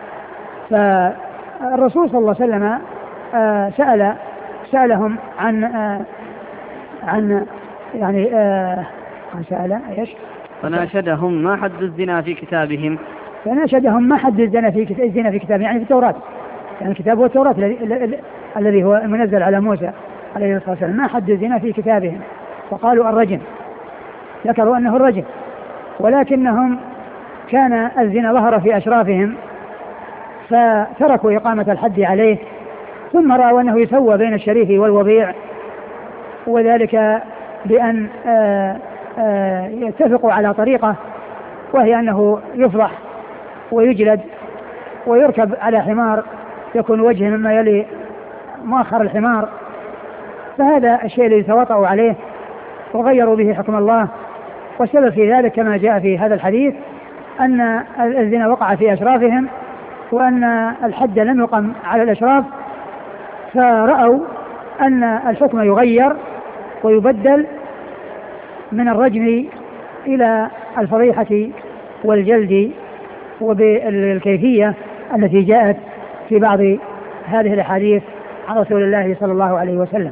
A: فالرسول صلى الله عليه وسلم آه سأل سألهم عن آه عن يعني آه سأل ايش؟
B: فناشدهم ما حد الزنا في كتابهم؟
A: فناشدهم ما حد الزنا في الزنا في كتابهم، يعني في التوراة، يعني الكتاب هو التوراة الذي هو منزل على موسى عليه الصلاة والسلام، ما حد الزنا في كتابهم، فقالوا الرجم، ذكروا أنه الرجم، ولكنهم كان الزنا ظهر في أشرافهم فتركوا إقامة الحد عليه، ثم رأوا أنه يسوى بين الشريف والوضيع، وذلك بأن آآ آآ يتفقوا على طريقة، وهي أنه يفضح ويجلد ويركب على حمار يكون وجهه مما يلي مؤخر الحمار، فهذا الشيء الذي تواطؤوا عليه وغيروا به حكم الله. والسبب في ذلك كما جاء في هذا الحديث أن الزنا وقع في أشرافهم، وأن الحد لم يقم على الأشراف، فرأوا أن الحكم يغير ويبدل من الرجم إلى الفضيحة والجلد وبالكيفية التي جاءت في بعض هذه الأحاديث عن رسول الله صلى الله عليه وسلم.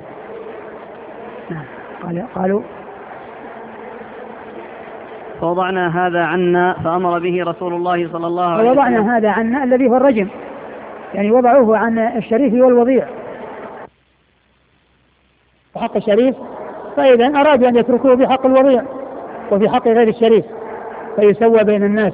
A: قالوا
B: فوضعنا هذا عنا فأمر به رسول الله صلى الله عليه وسلم.
A: ووضعنا هذا عنا الذي هو الرجم، يعني وضعوه عن الشريف والوضيع وحق الشريف، فإذا أرادوا أن يتركوه بحق الوضيع وفي حق غير الشريف فيسوى بين الناس.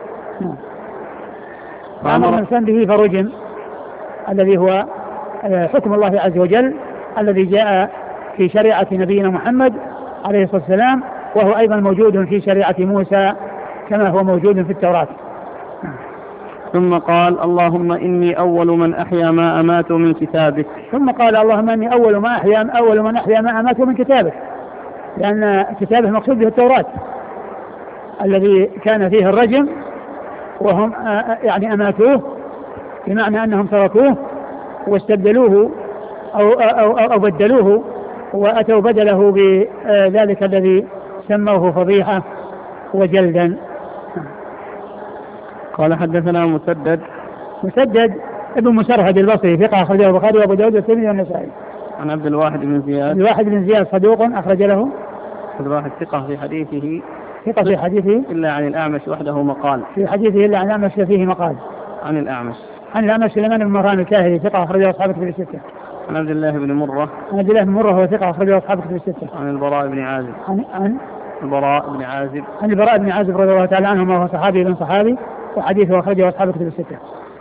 A: فأمر الإنسان به فرجم، الذي هو حكم الله عز وجل الذي جاء في شريعة نبينا محمد عليه الصلاة والسلام، وهو أيضا موجود في شريعة موسى كما هو موجود في التوراة.
B: ثم قال اللهم إني أول من أحيا ما أماتوا من كتابك.
A: ثم قال اللهم إني أول ما أحيا أول من أحيا ما أماتوا من كتابك، لأن كتابه مقصود به التوراة الذي كان فيه الرجم، وهم يعني أماتوه بمعنى أنهم تركوه واستبدلوه أو, أو, أو, أو بدلوه وأتوا بدله بذلك الذي سموه فضيحة وجلدا.
B: قال حدثنا مسدد
A: مسدد ابن مسرهد البصري ثقة أخرجه البخاري وأبو داود والترمذي والنسائي.
B: عن عبد الواحد بن زياد.
A: عبد الواحد بن زياد صدوق أخرج له.
B: عبد الواحد ثقة في حديثه.
A: ثقة في حديثه.
B: إلا عن الأعمش وحده مقال.
A: في حديثه إلا عن الأعمش فيه مقال.
B: عن الأعمش.
A: عن الأعمش سليمان بن مهران الكاهلي ثقة أخرجه أصحاب الكتب الستة.
B: عن عبد الله بن مرة.
A: عن عبد الله بن مرة هو ثقة أخرجه أصحاب الكتب الستة.
B: عن البراء بن عازب.
A: عن عن
B: البراء بن عازب.
A: عن البراء بن عازب رضي الله تعالى عنه وهو صحابي بن صحابي وحديثه أخرجه أصحاب الكتب الستة.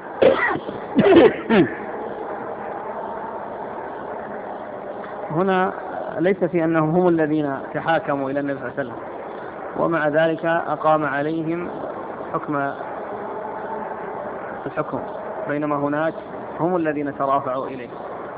B: هنا ليس في أنهم هم الذين تحاكموا إلى النبي صلى الله عليه وسلم ومع ذلك أقام عليهم حكم الحكم، بينما هناك هم الذين ترافعوا إليه.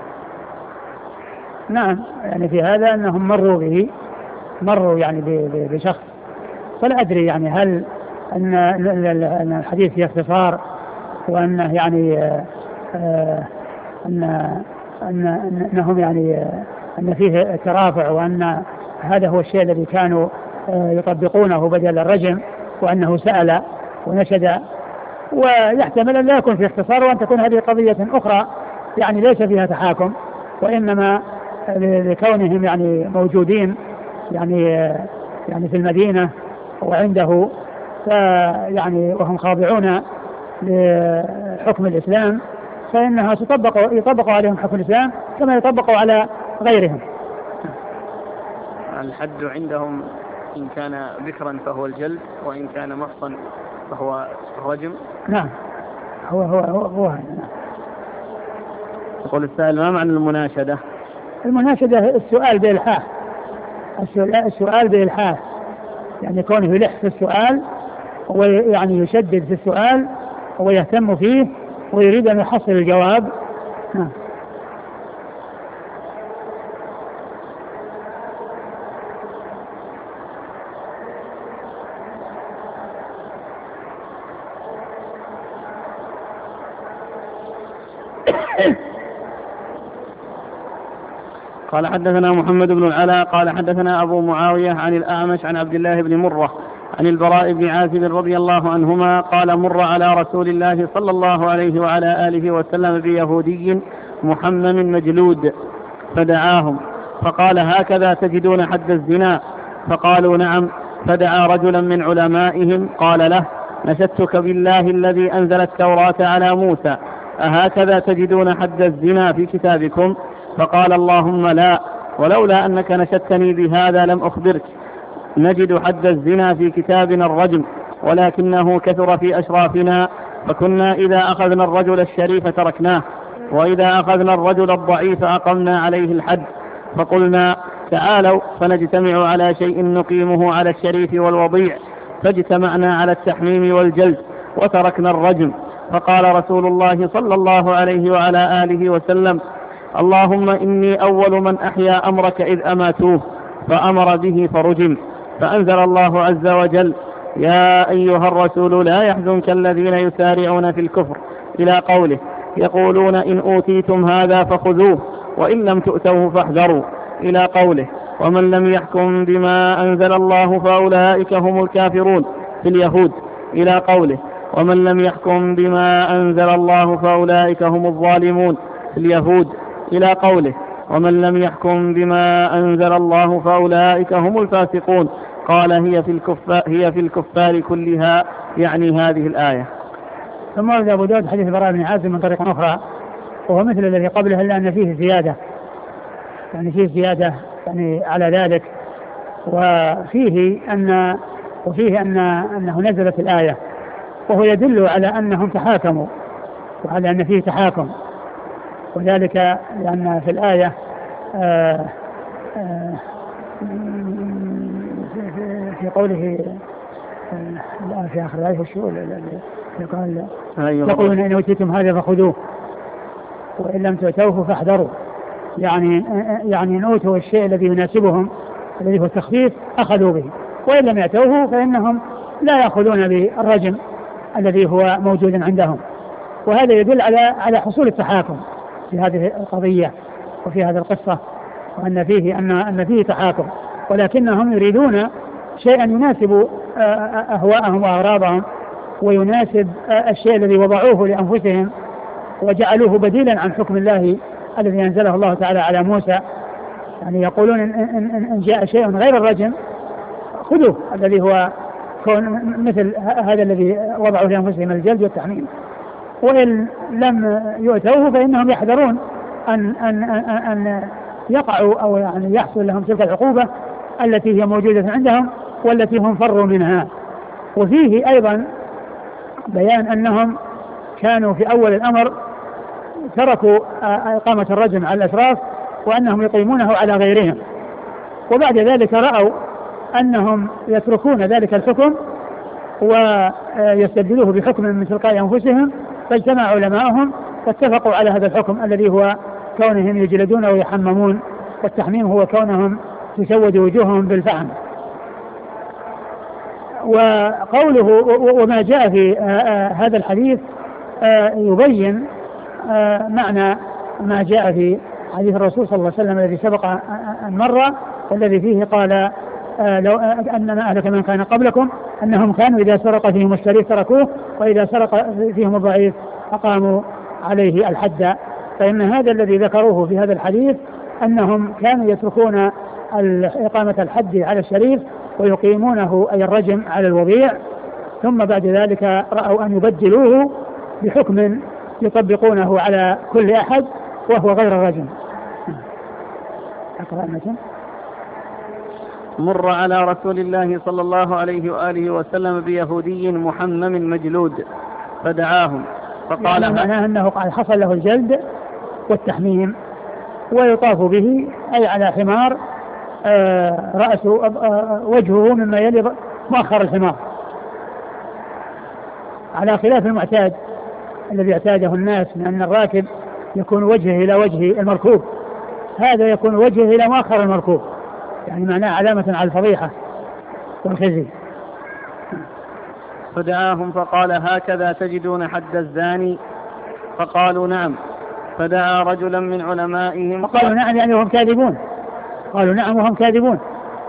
A: نعم، يعني في هذا أنهم مروا به مروا يعني بشخص، فلا أدري يعني هل أن الحديث فيه اختصار وأنه يعني آه أن أن أنهم يعني أن فيه ترافع وأن هذا هو الشيء الذي كانوا يطبقونه بدل الرجم، وأنه سأل ونشد، ويحتمل أن لا يكون في اختصار وأن تكون هذه قضية أخرى يعني ليس فيها تحاكم، وإنما لكونهم يعني موجودين يعني يعني في المدينة وعنده فيعني وهم خاضعون لحكم الإسلام فإنها تطبق يطبق عليهم حكم الإسلام كما يطبق على غيرهم.
B: الحد عندهم إن كان بكرا فهو الجلد، وإن كان محصن فهو رجم.
A: نعم، هو هو هو, هو نعم.
B: يقول السائل: ما معنى المناشدة؟
A: المناشدة السؤال بإلحاح، السؤال بإلحاح يعني كونه يلح في السؤال ويعني يشدد في السؤال ويهتم فيه ويريد أن يحصل الجواب. نعم.
B: قال: حدثنا محمد بن العلاء قال حدثنا أبو معاوية عن الأعمش عن عبد الله بن مرة عن البراء بن عازب رضي الله عنهما قال: مر على رسول الله صلى الله عليه وعلى آله وسلم بيهودي محمم مجلود فدعاهم فقال: هكذا تجدون حد الزنا؟ فقالوا: نعم. فدعا رجلا من علمائهم قال له: نشدتك بالله الذي أنزل التوراة على موسى، أهكذا تجدون حد الزنا في كتابكم؟ فقال: اللهم لا، ولولا أنك نشدتني بهذا لم أخبرك. نجد حد الزنا في كتابنا الرجم، ولكنه كثر في أشرافنا، فكنا إذا أخذنا الرجل الشريف تركناه، وإذا أخذنا الرجل الضعيف أقمنا عليه الحد. فقلنا: تعالوا فنجتمع على شيء نقيمه على الشريف والوضيع، فاجتمعنا على التحميم والجلد وتركنا الرجم. فقال رسول الله صلى الله عليه وعلى آله وسلم: اللهم إني أول من أحيا أمرك إذ أماتوه، فأمر به فرجم. فأنزل الله عز وجل: يا أيها الرسول لا يحزنك الذين يسارعون في الكفر، إلى قوله: يقولون إن أوتيتم هذا فخذوه وإن لم تؤتوه فاحذروا، إلى قوله: ومن لم يحكم بما أنزل الله فأولئك هم الكافرون في اليهود، إلى قوله: ومن لم يحكم بما أنزل الله فأولئك هم الظالمون في اليهود، إلى قوله: ومن لم يحكم بما أنزل الله فأولئك هم الفاسقون. قال: هي في الكفار, هي في الكفار كلها، يعني هذه الآية.
A: ثم ورد أبو داود حديث البراء بن عازب من طريق أخرى وهو مثل الذي قبله إلا أن فيه زيادة، يعني فيه زيادة يعني على ذلك، وفيه أن وفيه أن أنه نزلت الآية، وهو يدل على أنهم تحاكموا وعلى أن فيه تحاكم، وذلك لأن في الآية آآ آآ في قوله الآن في آخر الآية قال: يقولون إن أوتيتم هذا فخذوه وإن لم تؤتوه فاحذروا، يعني يعني إن أوتوا الشيء الذي يناسبهم الذي هو التخفيف أخذوا به، وإن لم يأتوه فإنهم لا يأخذون بالرجم الذي هو موجود عندهم. وهذا يدل على على حصول التحاكم في هذه القضية وفي هذه القصة، وأن فيه أن أن فيه تحاكم، ولكنهم يريدون شيئا يناسب أهواءهم وأغراضهم ويناسب الشيء الذي وضعوه لأنفسهم وجعلوه بديلا عن حكم الله الذي أنزله الله تعالى على موسى، يعني يقولون إن, إن, إن جاء شيء غير الرجم خذوه، الذي هو كون مثل هذا الذي وضعوا لأنفسهم الجلد والتحميم، وإن لم يؤتوه فإنهم يحذرون أن, أن, أن, أن يقعوا أو يعني يحصل لهم تلك العقوبة التي هي موجودة عندهم والتي هم فروا منها. وفيه أيضا بيان أنهم كانوا في أول الأمر تركوا إقامة الرجم على الأشراف وأنهم يقيمونه على غيرهم، وبعد ذلك رأوا أنهم يتركون ذلك الحكم ويستبدلوه بحكم من تلقاء أنفسهم، فاجتمع علماءهم فاتفقوا على هذا الحكم الذي هو كونهم يجلدون ويحممون، والتحميم هو كونهم تسود وجوههم بالفحم. وقوله وما جاء في هذا الحديث يبين معنى ما جاء في حديث الرسول صلى الله عليه وسلم الذي سبق أن مر، والذي فيه قال لو أن ما أهلك من كان قبلكم أنهم كانوا إذا سرق فيهم الشريف تركوه وإذا سرق فيهم الضعيف أقاموا عليه الحد. فإن هذا الذي ذكروه في هذا الحديث أنهم كانوا يتركون إقامة الحد على الشريف ويقيمونه أي الرجم على الوضيع، ثم بعد ذلك رأوا أن يبدلوه بحكم يطبقونه على كل أحد وهو غير الرجم. أقرأ المتن.
C: مر على رسول الله صلى الله عليه وآله وسلم بيهودي محمم مجلود فدعاهم فقال
A: يعني معناه أنه قال حصل له الجلد والتحميم ويطاف به أي على حمار آه رأسه آه وجهه مما يلي مؤخر الحمار، على خلاف المعتاد الذي اعتاده الناس من أن الراكب يكون وجهه إلى وجه المركوب، هذا يكون وجهه إلى مؤخر المركوب، يعني معناه علامة على الفضيحة والخزي.
C: فدعاهم فقال هكذا تجدون حد الزاني؟ فقالوا نعم. فدعا رجلا من علمائهم
A: فقالوا نعم يعني وهم كاذبون، قالوا نعم وهم كاذبون.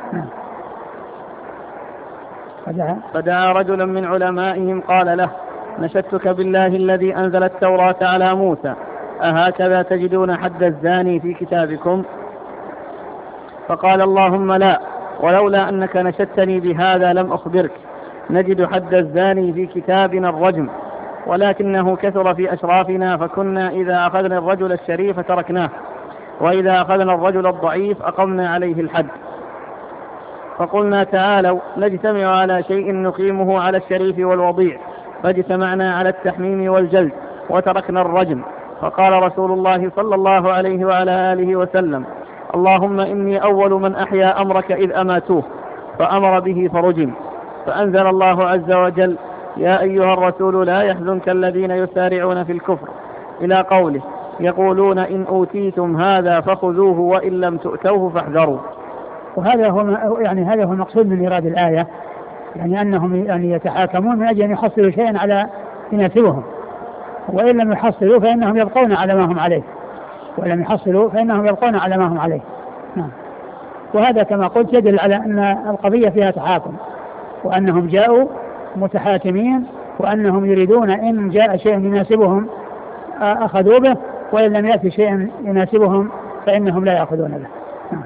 C: فدعا, فدعا رجلا من علمائهم قال له نشدتك بالله الذي أنزل التوراة على موسى أهكذا تجدون حد الزاني في كتابكم؟ فقال اللهم لا، ولولا أنك نشدتني بهذا لم أخبرك. نجد حد الزاني في كتابنا الرجم، ولكنه كثر في أشرافنا فكنا إذا أخذنا الرجل الشريف تركناه، وإذا أخذنا الرجل الضعيف أقمنا عليه الحد. فقلنا تعالوا نجتمع على شيء نقيمه على الشريف والوضيع، فاجتمعنا على التحميم والجلد وتركنا الرجم. فقال رسول الله صلى الله عليه وعلى آله وسلم اللهم إني أول من أحيا أمرك إذ أماتوه، فأمر به فرجم. فأنزل الله عز وجل يا أيها الرسول لا يحزنك الذين يسارعون في الكفر إلى قوله يقولون إن أوتيتم هذا فخذوه وإن لم تؤتوه فاحذروا.
A: وهذا هو يعني هذا هو المقصود من إيراد الآية، يعني أنهم يعني يتحاكمون من أجل أن يحصلوا شيئا على يناسبهم، وإن لم يحصلوا فإنهم يبقون على ما هم عليه، ولم يحصلوا فإنهم يبقون على ما هم عليه. نعم. وهذا كما قلت يدل على أن القضية فيها تحاكم، وأنهم جاءوا متحاكمين، وأنهم يريدون إن جاء شيء يناسبهم أخذوا به، وإن لم يأتي شيء يناسبهم فإنهم لا يأخذون به. نعم.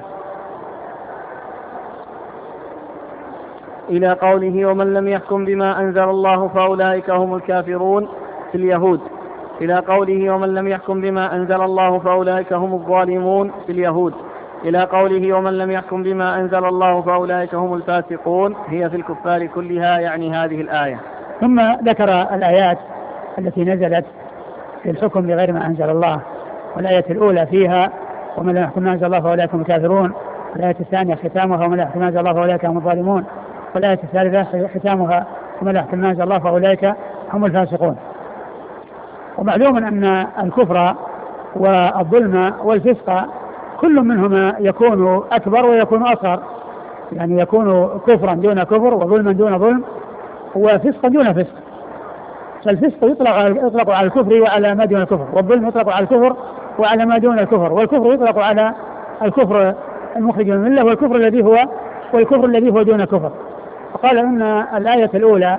C: إلى قوله ومن لم يحكم بما أنزل الله فأولئك هم الكافرون في اليهود. إلى قوله ومن لم يحكم بما أنزل الله فأولئك هم الظالمون في اليهود. إلى قوله ومن لم يحكم بما أنزل الله فأولئك هم الفاسقون، هي في الكفار كلها، يعني هذه الآية.
A: ثم ذكر الآيات التي نزلت في الحكم بغير ما أنزل الله، والآية الأولى فيها ومن لم يحكم بما أنزل الله فأولئك هم الكافرون، والآية الثانية ختامها ومن لم يحكم بما أنزل الله فأولئك هم الظالمون، والآية الثالثة ختامها ومن لم يحكم بما أنزل الله فأولئك هم الفاسقون. ومعلوم أن الكفر والظلم والفسق كل منهما يكون أكبر ويكون أصغر، يعني يكون كفرا دون كفر وظلما دون ظلم وفسقا دون فسق. فالفسق يطلق على, يطلق على الكفر وعلى ما دون الكفر، والظلم يطلق على الكفر وعلى ما دون الكفر، والكفر يطلق على الكفر المخرج من الملة والكفر الذي هو والكفر الذي هو دون كفر. فقال إن الآية الأولى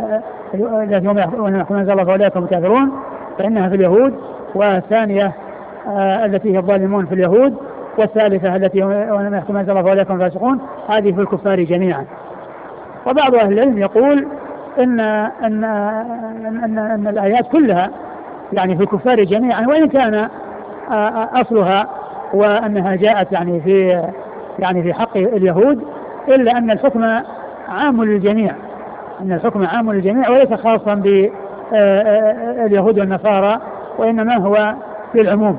A: التي هم يحكمون الله فأولئك هم الكافرون فإنها في اليهود، والثانية آه التي هي الظالمون في اليهود، والثالثة التي ولم يحكم ما أنزل الله فأولئك هم الفاسقون، هذه في الكفار جميعا. وبعض أهل العلم يقول إن أن أن أن الآيات كلها يعني في الكفار جميعا، وإن كان أصلها وأنها جاءت يعني في يعني في حق اليهود، إلا أن الحكم عام للجميع، أن الحكم عام للجميع وليس خاصا باليهود والنصارى، وإنما هو للعموم.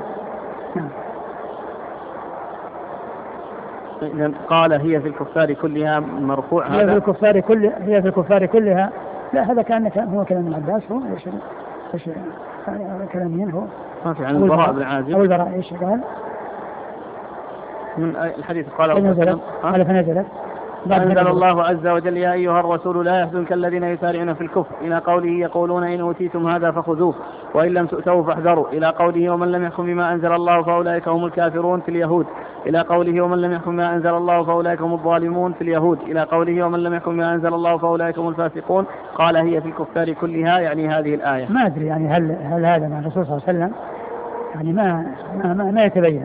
C: قال هي في الكفار كلها مرفوع،
A: هي في الكفار كل هي في الكفار كلها. لا هذا كان هو كلام ابن عباس، هو ايش ايش كلام مين هو؟
C: ما في عن البراء بن عازب
A: أو البراء ايش قال؟
C: من الحديث قال
A: فنزلت قال فنزلت
C: أنزل الله عز وجل يا أيها الرسول لا يحزنك الذين يسارعون في الكفر إلى قوله يقولون إن أوتيتم هذا فخذوه وإن لم تؤتوه فاحذروا إلى قوله ومن لم يحكم بما أنزل الله فأولئك هم الكافرون في اليهود إلى قوله ومن لم يحكم بما أنزل الله فأولئك هم الظالمون في اليهود إلى قوله ومن لم يحكم بما أنزل الله فأولئك هم الفاسقون. قال هي في الكفار كلها، يعني هذه الآية.
A: ما أدري يعني هل هل هذا مع الرسول صلى الله عليه وسلم، يعني ما ما, ما, ما يتبين.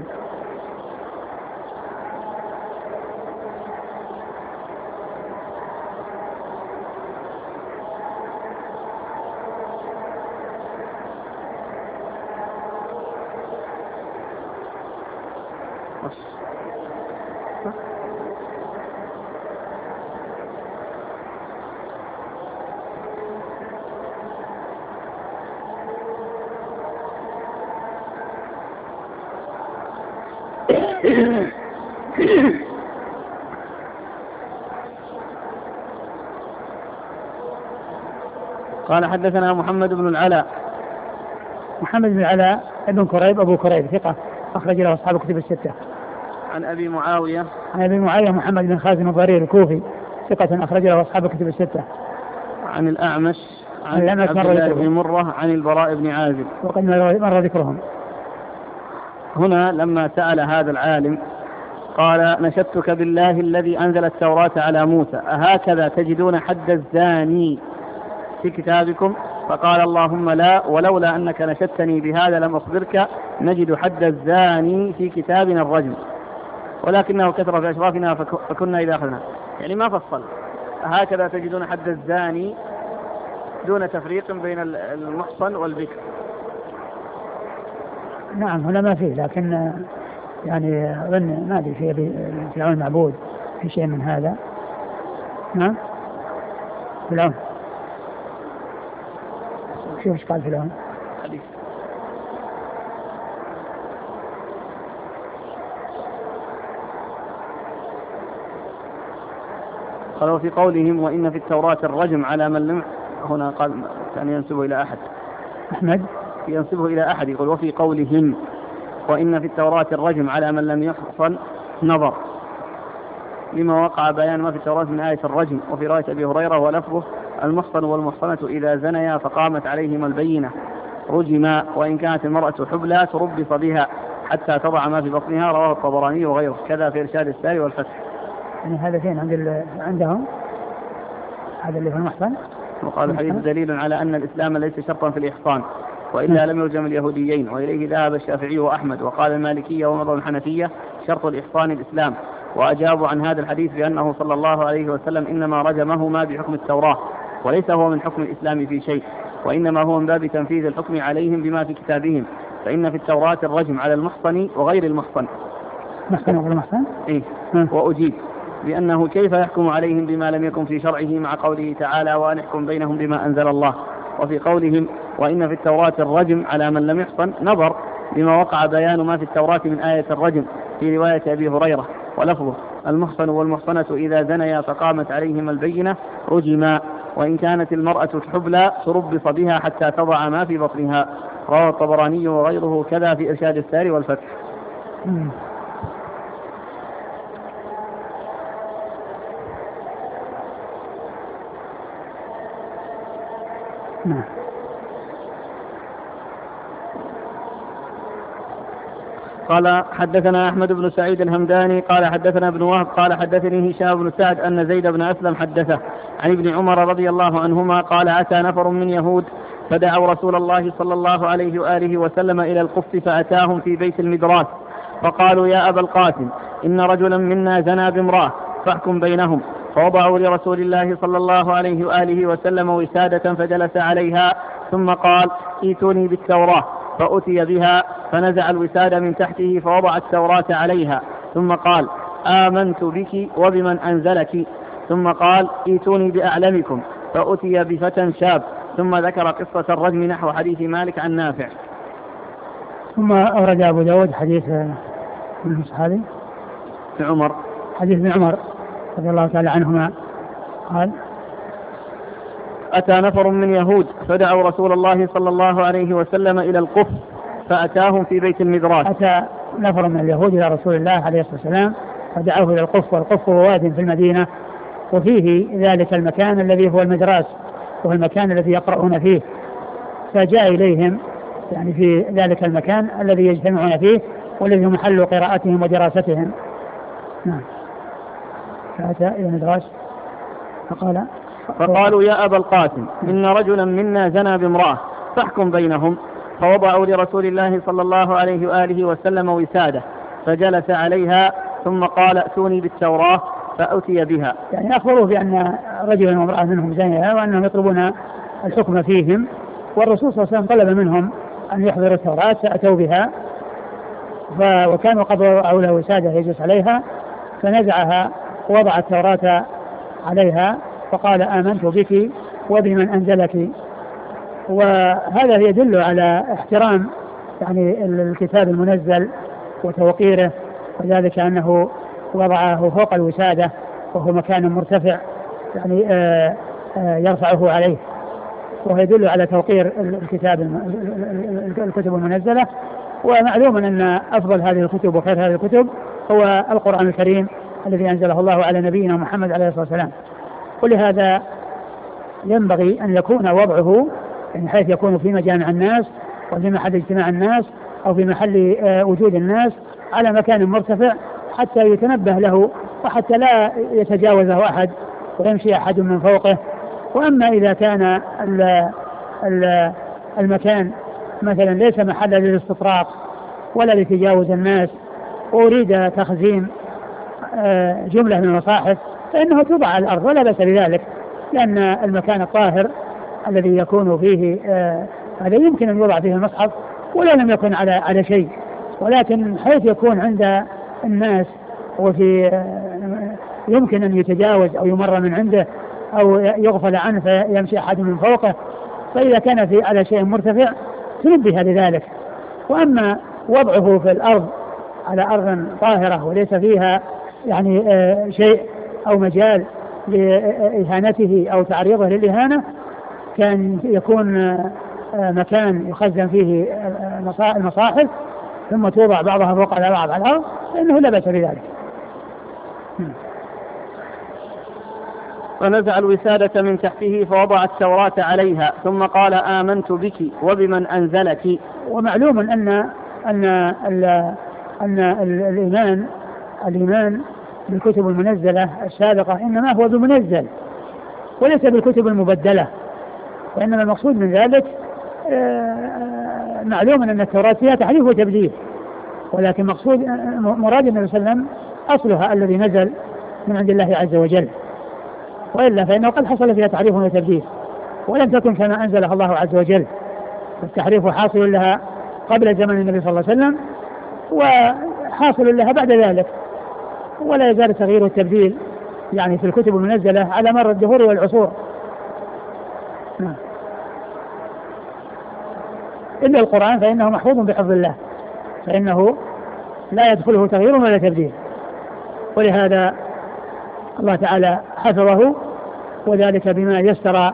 C: قال حدثنا محمد بن العلاء.
A: محمد بن العلاء ابن كريب أبو كريب ثقة أخرج له أصحاب الكتب الستة.
C: عن أبي معاوية
A: عن أبي معاوية محمد بن خازم الضرير الكوفي ثقة أخرج له أصحاب الكتب الستة.
C: عن الأعمش عن عبد الله بن مرة عن البراء بن عازب
A: وقد مر ذكرهم.
C: هنا لما سأل هذا العالم قال نشدتك بالله الذي أنزل التوراة على موسى أهكذا تجدون حد الزاني في كتابكم؟ فقال اللهم لا، ولولا أنك نشدتني بهذا لم أخبرك نجد حد الزاني في كتابنا الرجم ولكنه كثر في أشرافنا فكنا إذا أخذنا. يعني ما فصل هكذا تجدون حد الزاني دون تفريق بين المحصن والبكر.
A: نعم هنا ما فيه، لكن يعني أظن ما أدري في فرعون المعبود في شيء من هذا. نعم فرعون شوف ايش قال فرعون.
C: حديث قالوا في قولهم وإن في التوراة الرجم على من لم، هنا قال كان ينسبه إلى أحد،
A: أحمد
C: ينسبه إلى أحد، يقول وفي قولهم وإن في التوراة الرجم على من لم يحصن نظر لما وقع بيان ما في التوراة من آية الرجم. وفي رواية أبي هريرة ولفظه المحصن والمحصنة إذا زنيا فقامت عليهما البينة رجما وإن كانت المرأة حبلى تربص بها حتى تضع ما في بطنها. رواه الطبراني وغيره، كذا في إرشاد الساري والفتح.
A: يعني هذا فين عند عندهم هذا اللي في المحصن؟
C: وقال الحديث دليل على أن الإسلام ليس شرطا في الإحصان وإلا لم يرجم اليهوديين، وإليه ذهب الشافعي وأحمد. وقال المالكية ومذهب الحنفية شرط الإحصان الإسلام، وأجابوا عن هذا الحديث بأنه صلى الله عليه وسلم إنما رجمهما بحكم التوراة وليس هو من حكم الإسلام في شيء، وإنما هو من باب تنفيذ الحكم عليهم بما في كتابهم. فإن في التوراة الرجم على المحصن وغير المحصن.
A: محصن وغير المحصن؟
C: إيه. وأجيب بأنه كيف يحكم عليهم بما لم يكن في شرعه مع قوله تعالى وأن يحكم بينهم بما أنزل الله. وفي قولهم وإن في التوراة الرجم على من لم يحصن نظر بما وقع بيان ما في التوراة من آية الرجم في رواية أبي هريرة ولفظه المحصن والمحصنة إذا زنيا فقامت عليهما البينة رجما وإن كانت المرأة حبلى تربص بها حتى تضع ما في بطنها. رواه الطبراني وغيره، كذا في إرشاد الساري والفتح.
A: نعم.
C: قال حدثنا أحمد بن سعيد الهمداني قال حدثنا ابن وهب قال حدثني هشام بن سعد أن زيد بن أسلم حدثه عن ابن عمر رضي الله عنهما قال أتى نفر من يهود فدعوا رسول الله صلى الله عليه وآله وسلم إلى القف فأتاهم في بيت المدراس فقالوا يا أبا القاسم إن رجلا منا زنى بامرأة فاحكم بينهم. فوضعوا لرسول الله صلى الله عليه وآله وسلم وسادة فجلس عليها ثم قال ائتوني بالتوراة فأتي بها فنزع الوسادة من تحته فوضع التوراة عليها ثم قال آمنت بك وبمن أنزلك. ثم قال ائتوني بأعلمكم فأتي بفتى شاب. ثم ذكر قصة الرجم نحو حديث مالك عن نافع.
A: ثم أورد أبو داود حديث من الصحابي
C: ابن عمر
A: حديث ابن عمر رضي الله تعالى عنهما قال
C: أتى نفر من يهود فدعوا رسول الله صلى الله عليه وسلم إلى القف فأتاهم في بيت المدراس.
A: أتى نفر من اليهود إلى رسول الله عليه الصلاة والسلام فدعوه إلى القف، والقف هو واد في المدينة وفيه ذلك المكان الذي هو المدراس وهو المكان الذي يقرؤون فيه، فجاء إليهم يعني في ذلك المكان الذي يجتمعون فيه والذي هو محل قراءتهم ودراستهم. نعم. فأتى إلى المدراس فقال
C: فقالوا يا أبا القاسم إن رجلا منا زنى بامرأة فاحكم بينهم. فوضعوا لرسول الله صلى الله عليه وآله وسلم وسادة فجلس عليها ثم قال ائتوني بالتوراة فأتي بها.
A: يعني أخبروا بأن رجلا وامرأة منهم زنيا وأنهم يطلبون الحكم فيهم، والرسول صلى الله عليه وسلم طلب منهم أن يحضروا التوراة فأتوا بها وكانوا قد وضعوا له وسادة يجلس عليها فنزعها ووضع التوراة عليها فقال آمنت بك وبمن أنزلك. وهذا يدل على احترام يعني الكتاب المنزل وتوقيره، وذلك أنه وضعه فوق الوسادة وهو مكان مرتفع يعني آآ آآ يرفعه عليه، وهو يدل على توقير الكتاب الكتب المنزلة. ومعلوم أن أفضل هذه الكتب وخير هذه الكتب هو القرآن الكريم الذي أنزله الله على نبينا محمد عليه الصلاة والسلام، ولهذا ينبغي أن يكون وضعه يعني حيث يكون في مجامع الناس وفي محل اجتماع الناس أو في محل وجود الناس على مكان مرتفع حتى يتنبه له وحتى لا يتجاوزه أحد ويمشي أحد من فوقه. وأما إذا كان ال ال المكان مثلا ليس محلا للاستطراق ولا لتجاوز الناس وأريد تخزين جملة من المصاحف فإنه توضع على الأرض ولا بأس بذلك، لأن المكان الطاهر الذي يكون فيه هذا يمكن أن يوضع فيه المصحف ولا لم يكن على على شيء، ولكن حيث يكون عند الناس وفي يمكن أن يتجاوز أو يمر من عنده أو يغفل عنه فيمشي أحد من فوقه، فإذا كان في على شيء مرتفع تنبه لذلك. وأما وضعه في الأرض على أرض طاهرة وليس فيها يعني شيء أو مجال لإهانته أو تعريضه للإهانة، كان يكون مكان يخزن فيه المصاحف ثم توضع بعضها فوق على بعض على الأرض فإنه لا بأس بذلك.
C: فنزع الوسادة من تحته فوضع التوراة عليها ثم قال آمنت بك وبمن أنزلك.
A: ومعلوم أن أن أن الإيمان الإيمان بالكتب المنزلة السابقة إنما هو بمنزل وليس بالكتب المبدلة، وإنما المقصود من ذلك معلوم أن التوراة فيها تحريف وتبديل، ولكن مقصود مراد النبي صلى الله عليه وسلم أصلها الذي نزل من عند الله عز وجل، وإلا فإنه قد حصل فيها تحريف وتبديل ولم تكن كما أنزلها الله عز وجل، التحريف حاصل لها قبل زمن النبي صلى الله عليه وسلم وحاصل لها بعد ذلك، ولا يزال تغيير والتبديل يعني في الكتب المنزلة على مر الدهور والعصور. نعم. إلا القرآن فإنه محفوظ بحفظ الله، فإنه لا يدخله تغيير ولا تبديل، ولهذا الله تعالى حفظه، وذلك بما يسر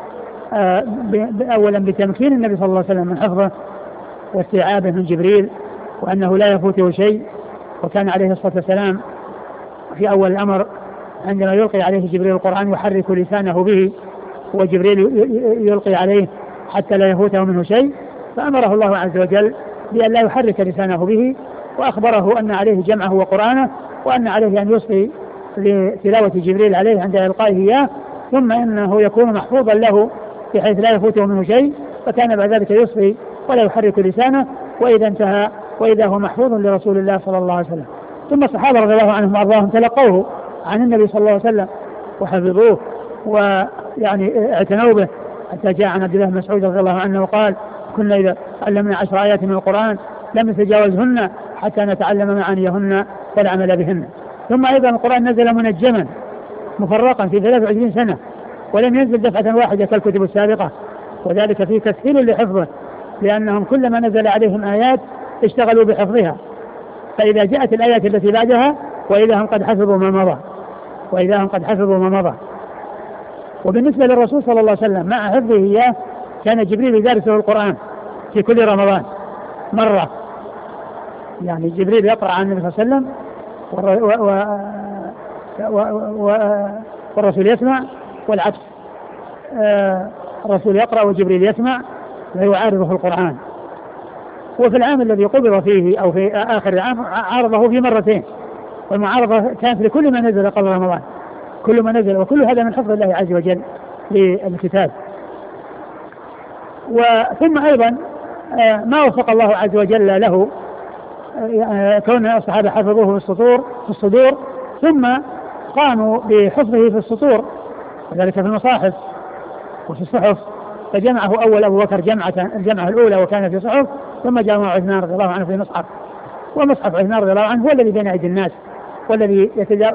A: أولا بتمكين النبي صلى الله عليه وسلم من حفظه واستيعابه من جبريل وأنه لا يفوته شيء. وكان عليه الصلاة والسلام في أول الأمر عندما يلقي عليه جبريل القرآن يحرك لسانه به وجبريل يلقي عليه حتى لا يفوته منه شيء، فأمره الله عز وجل بأن لا يحرك لسانه به، وأخبره أن عليه جمعه وقرآنه وأن عليه أن يصغي لتلاوة جبريل عليه عند إلقائه إياه، ثم إنه يكون محفوظا له بحيث لا يفوته منه شيء، فكان بعد ذلك يصغي ولا يحرك لسانه، وإذا انتهى وإذا هو محفوظ لرسول الله صلى الله عليه وسلم. ثم الصحابة رضي الله عنهم وأرضاهم تلقوه عن النبي صلى الله عليه وسلم وحفظوه ويعني اعتنوا به، حتى جاء عن عبد الله بن مسعود رضي الله عنه وقال: كنا إذا علمنا عشر آيات من القرآن لم نتجاوزهن حتى نتعلم معانيهن والعمل بهن. ثم أيضا القرآن نزل منجما مفرقا في ثلاث وعشرين سنة، ولم ينزل دفعة واحدة كالكتب السابقة، وذلك فيه تسهيل لحفظه، لأنهم كلما نزل عليهم آيات اشتغلوا بحفظها، فإذا جاءت الآيات التي بعدها وإذا هم قد حفظوا ما مضى وإذا هم قد حفظوا ما مضى. وبالنسبة للرسول صلى الله عليه وسلم مع حفظه إياه كان جبريل يدارسه القرآن في كل رمضان مرة، يعني جبريل يقرأ عن النبي صلى الله عليه وسلم والرسول يسمع، والعكس، الرسول يقرأ وجبريل يسمع ويعارضه في القرآن. وفي العام الذي قبض فيه أو في آخر العام عارضه في مرتين، والمعارضة كانت لكل ما نزل قبل رمضان، كل ما نزل، وكل هذا من حفظ الله عز وجل للكتاب. وثم أيضا ما وفق الله عز وجل له كون الصحابة حفظوه في السطور في الصدور ثم قاموا بحفظه في السطور، وذلك في المصاحف وفي الصحف، فجمعه أول أبو بكر جمعة الجمعة الأولى وكان في صحف، ثم جمع عثمان رضي الله عنه في مصحف، ومصحف عثمان رضي الله عنه هو الذي بين أيدي الناس والذي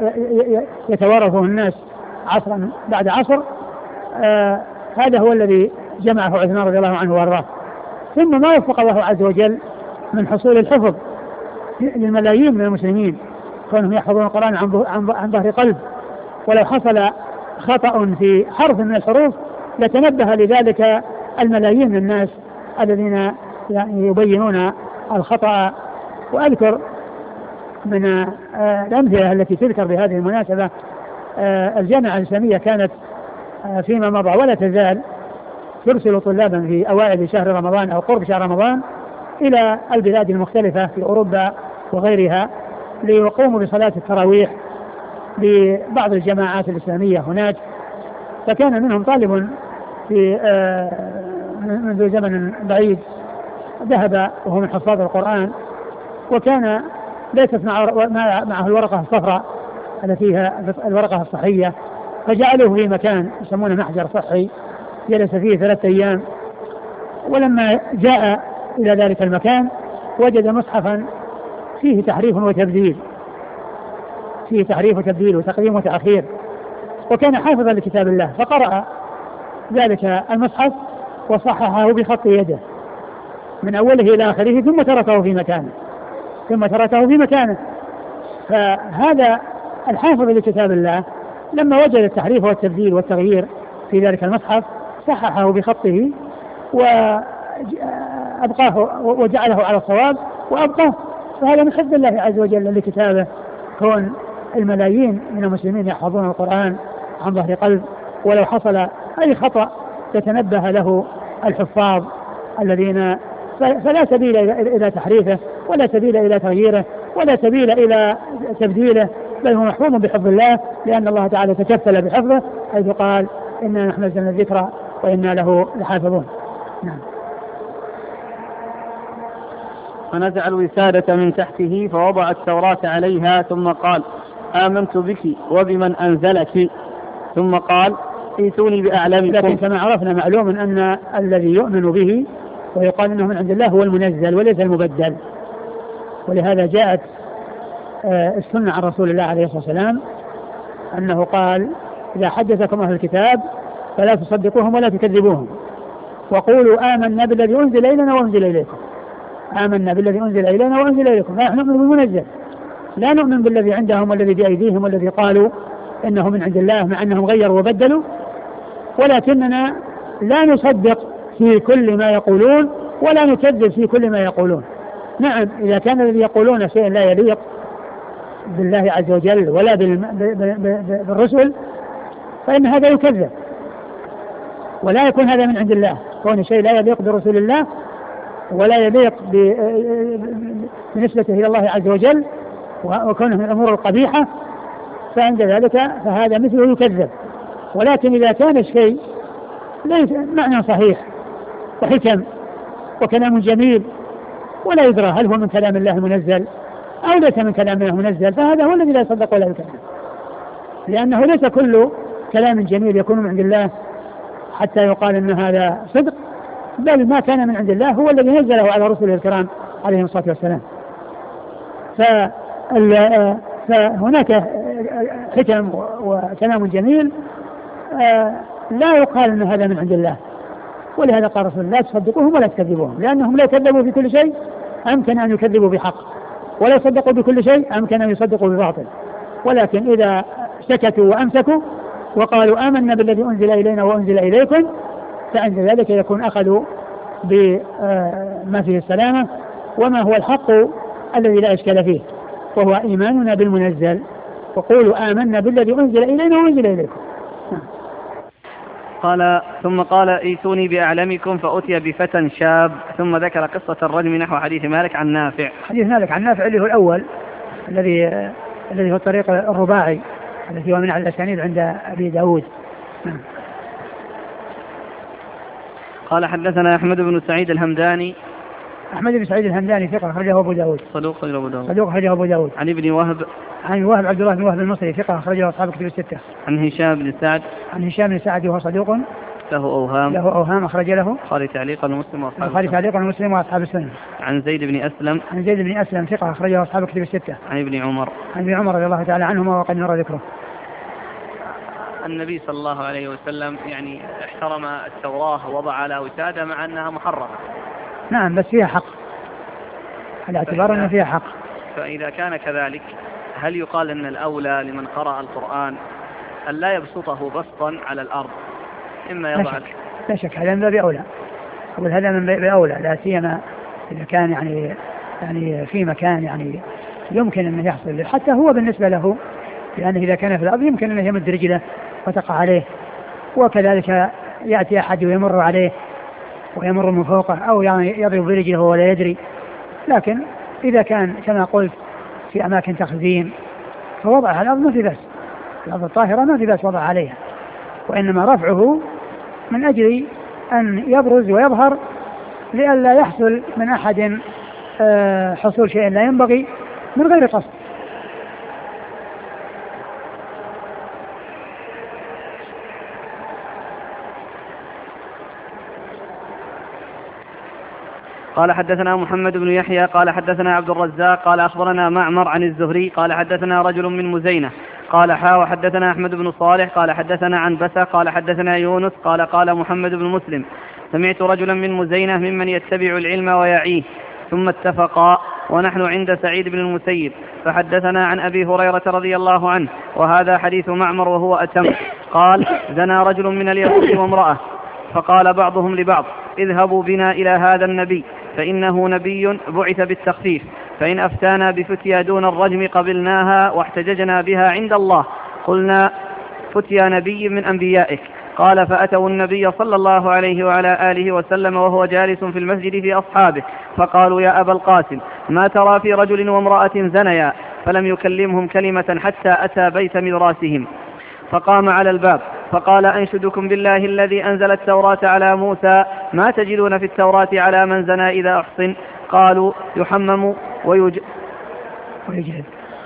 A: يتوارثه الناس عصرا بعد عصر. آه هذا هو الذي جمعه عثمان رضي الله عنه وارضاه. ثم ما وفق الله عز وجل من حصول الحفظ للملايين من المسلمين كونهم يحفظون القرآن عن ظهر قلب، ولو حصل خطأ في حرف من الحروف لتنبه لذلك الملايين من الناس الذين يعني يبينون الخطأ. وأذكر من الأمثلة التي تذكر بهذه المناسبة الجامعة الإسلامية كانت فيما مضى ولا تزال ترسل طلابا في أوائل شهر رمضان أو قرب شهر رمضان إلى البلاد المختلفة في أوروبا وغيرها ليقوموا بصلاة التراويح لبعض الجماعات الإسلامية هناك. فكان منهم طالب في منذ زمن بعيد ذهب وهو من حفاظ القرآن، وكان ليست معه الورقة الصفراء التي هي الورقة الصحية، فجعلوه في مكان يسمونه محجر صحي جلس فيه ثلاثة أيام. ولما جاء إلى ذلك المكان وجد مصحفا فيه تحريف وتبديل فيه تحريف وتبديل وتقديم وتأخير، وكان حافظا لكتاب الله، فقرأ ذلك المصحف وصححه بخط يده من أوله إلى آخره ثم تركه في مكانه ثم تركه في مكانه فهذا الحافظ لكتاب الله لما وجد التحريف والتبديل والتغيير في ذلك المصحف صححه بخطه وأبقاه وجعله على الصواب وأبقاه. فهذا من حفظ الله عز وجل لكتابه، كون الملايين من المسلمين يحفظون القرآن عن ظهر قلب، ولو حصل أي خطأ تتنبه له الحفاظ الذين فلا سبيل إلى تحريفه ولا سبيل إلى تغييره ولا سبيل إلى تبديله، بل هو محفوظ بحفظ الله، لأن الله تعالى تكفل بحفظه حيث قال إنا نحن نزلنا الذكر وإنا له لحافظون. نعم.
C: فنزع الوسادة من تحته فوضع التوراة عليها ثم قال آمنت بك وبمن أنزلك، ثم قال ائتوني بأعلامكم.
A: لكن كما عرفنا معلوم أن الذي يؤمن به ويقال أنه من عند الله هو المنزل وليس المبدل، ولهذا جاءت السنة عن رسول الله عليه الصلاة والسلام أنه قال إذا حدثكم أهل الكتاب فلا تصدقوهم ولا تكذبوهم وقولوا آمنا بالذي أنزل إلينا وأنزل إليكم آمنا بالذي أنزل إلينا وأنزل إليكم. لا نحن نؤمن بالمنزل، لا نؤمن بالذي عندهم والذي بأيديهم والذي قالوا إنه من عند الله مع أنهم غيروا وبدلوا، ولكننا لا نصدق في كل ما يقولون ولا نكذب في كل ما يقولون. نعم إذا كان الذي يقولون شيء لا يليق بالله عز وجل ولا بالرسل فإن هذا يكذب، ولا يكون هذا من عند الله. كون شيء لا يليق برسول الله ولا يليق بنسبته إلى الله عز وجل وكونه من الأمور القبيحة فعند ذلك فهذا مثله يكذب. ولكن إذا كان الشيء ليس معنى صحيح وحكم وكلام جميل، ولا يدرى هل هو من كلام الله منزل أو ليس من كلام الله منزل، فهذا هو الذي لا يصدق ولا يكذب، لأنه ليس كل كلام جميل يكون من عند الله حتى يقال أن هذا صدق، بل ما كان من عند الله هو الذي نزله على رسله الكرام عليهم الصلاة والسلام. فهناك حكم وكلام جميل لا يقال أن هذا من عند الله، ولهذا قال رسول الله لا تصدقوهم ولا تكذبوهم، لأنهم لا يكذبوا بكل شيء أمكن أن يكذبوا بحق، ولا يصدقوا بكل شيء أمكن أن يصدقوا بباطل. ولكن إذا سكتوا وأمسكوا وقالوا آمنا بالذي أنزل إلينا وأنزل إليكم، فعند ذلك يكون أخذوا بما فيه السلامة وما هو الحق الذي لا إشكال فيه، وهو إيماننا بالمنزل. وقولوا آمنا بالذي أنزل إلينا وأنزل إليكم.
B: قال ثم قال ائتوني بأعلمكم فأتي بفتى شاب، ثم ذكر قصة الرجم نحو حديث مالك عن نافع.
A: حديث مالك عن نافع اللي هو الأول الذي الذي هو الطريق الرباعي الذي هو من على الأسانيد عند أبي داود.
B: قال حدثنا أحمد بن سعيد الهمداني.
A: أحمد بن سعيد الهمداني ثقة أخرجه أبو داود.
B: صدوق أخرجه أبو داود.
A: صدوق أخرجه أبو داود.
B: عن ابن وهب.
A: عن وهب عبد الله بن وهب المصري ثقة أخرجه أصحاب كتب الستة.
B: عن هشام بن سعد.
A: عن هشام بن سعد وهو صدوق
B: له أوهام.
A: له أوهام أخرج له
B: البخاري تعليقا ومسلم وأصحاب
A: البخاري تعليقا ومسلم وأصحاب السنة.
B: عن زيد بن أسلم.
A: عن زيد بن أسلم ثقة أخرجه أصحاب كتب الستة.
B: عن ابن عمر.
A: عن ابن عمر رضي الله تعالى عنهما وقد مر ذكره.
B: النبي صلى الله عليه وسلم يعني احترم التوراة ووضع على وسادة مع أنها محرمة.
A: نعم بس فيها حق، على اعتبار أن فيها حق.
B: فإذا كان كذلك هل يقال أن الأولى لمن قرأ القرآن أن لا يبسطه بسطا على الأرض، إما يضع؟
A: لا شك, لا شك هذا من باب أولى، هذا من باب أولى، لا سيما إذا كان يعني يعني في مكان يعني يمكن أن يحصل، حتى هو بالنسبة له، لأنه إذا كان في الأرض يمكن أن يمد رجله وتقع عليه، وكذلك يأتي أحد ويمر عليه ويمر من فوقه أو يعني يضرب برجله ولا يدري. لكن إذا كان كما قلت في أماكن تخزين فوضعها على الأرض ما في بأس، الأرض الطاهرة ما في بأس وضع عليها، وإنما رفعه من أجل أن يبرز ويظهر لئلا يحصل من أحد حصول شيء لا ينبغي من غير قصد.
B: قال حدثنا محمد بن يحيى قال حدثنا عبد الرزاق قال أخبرنا معمر عن الزهري قال حدثنا رجل من مزينة قال حا وحدثنا أحمد بن صالح قال حدثنا عن بسة قال حدثنا يونس قال قال محمد بن مسلم سمعت رجلا من مزينة ممن يتبع العلم ويعيه ثم اتفقا ونحن عند سعيد بن المسيب فحدثنا عن أبي هريرة رضي الله عنه وهذا حديث معمر وهو أتم. قال زنى رجل من اليهود وامرأة فقال بعضهم لبعض اذهبوا بنا إلى هذا النبي فإنه نبي بعث بالتخفيف، فإن أفتانا بفتيا دون الرجم قبلناها واحتججنا بها عند الله. قلنا فتيا نبي من أنبيائك. قال فأتوا النبي صلى الله عليه وعلى آله وسلم وهو جالس في المسجد في أصحابه فقالوا يا أبا القاسم ما ترى في رجل وامرأة زنيا؟ فلم يكلمهم كلمة حتى أتى بيت مدراسهم فقام على الباب فقال أنشدكم بالله الذي أنزل التوراة على موسى ما تجدون في التوراة على من زنى إذا أحصن؟ قالوا يحمم ويج...
A: ويجلد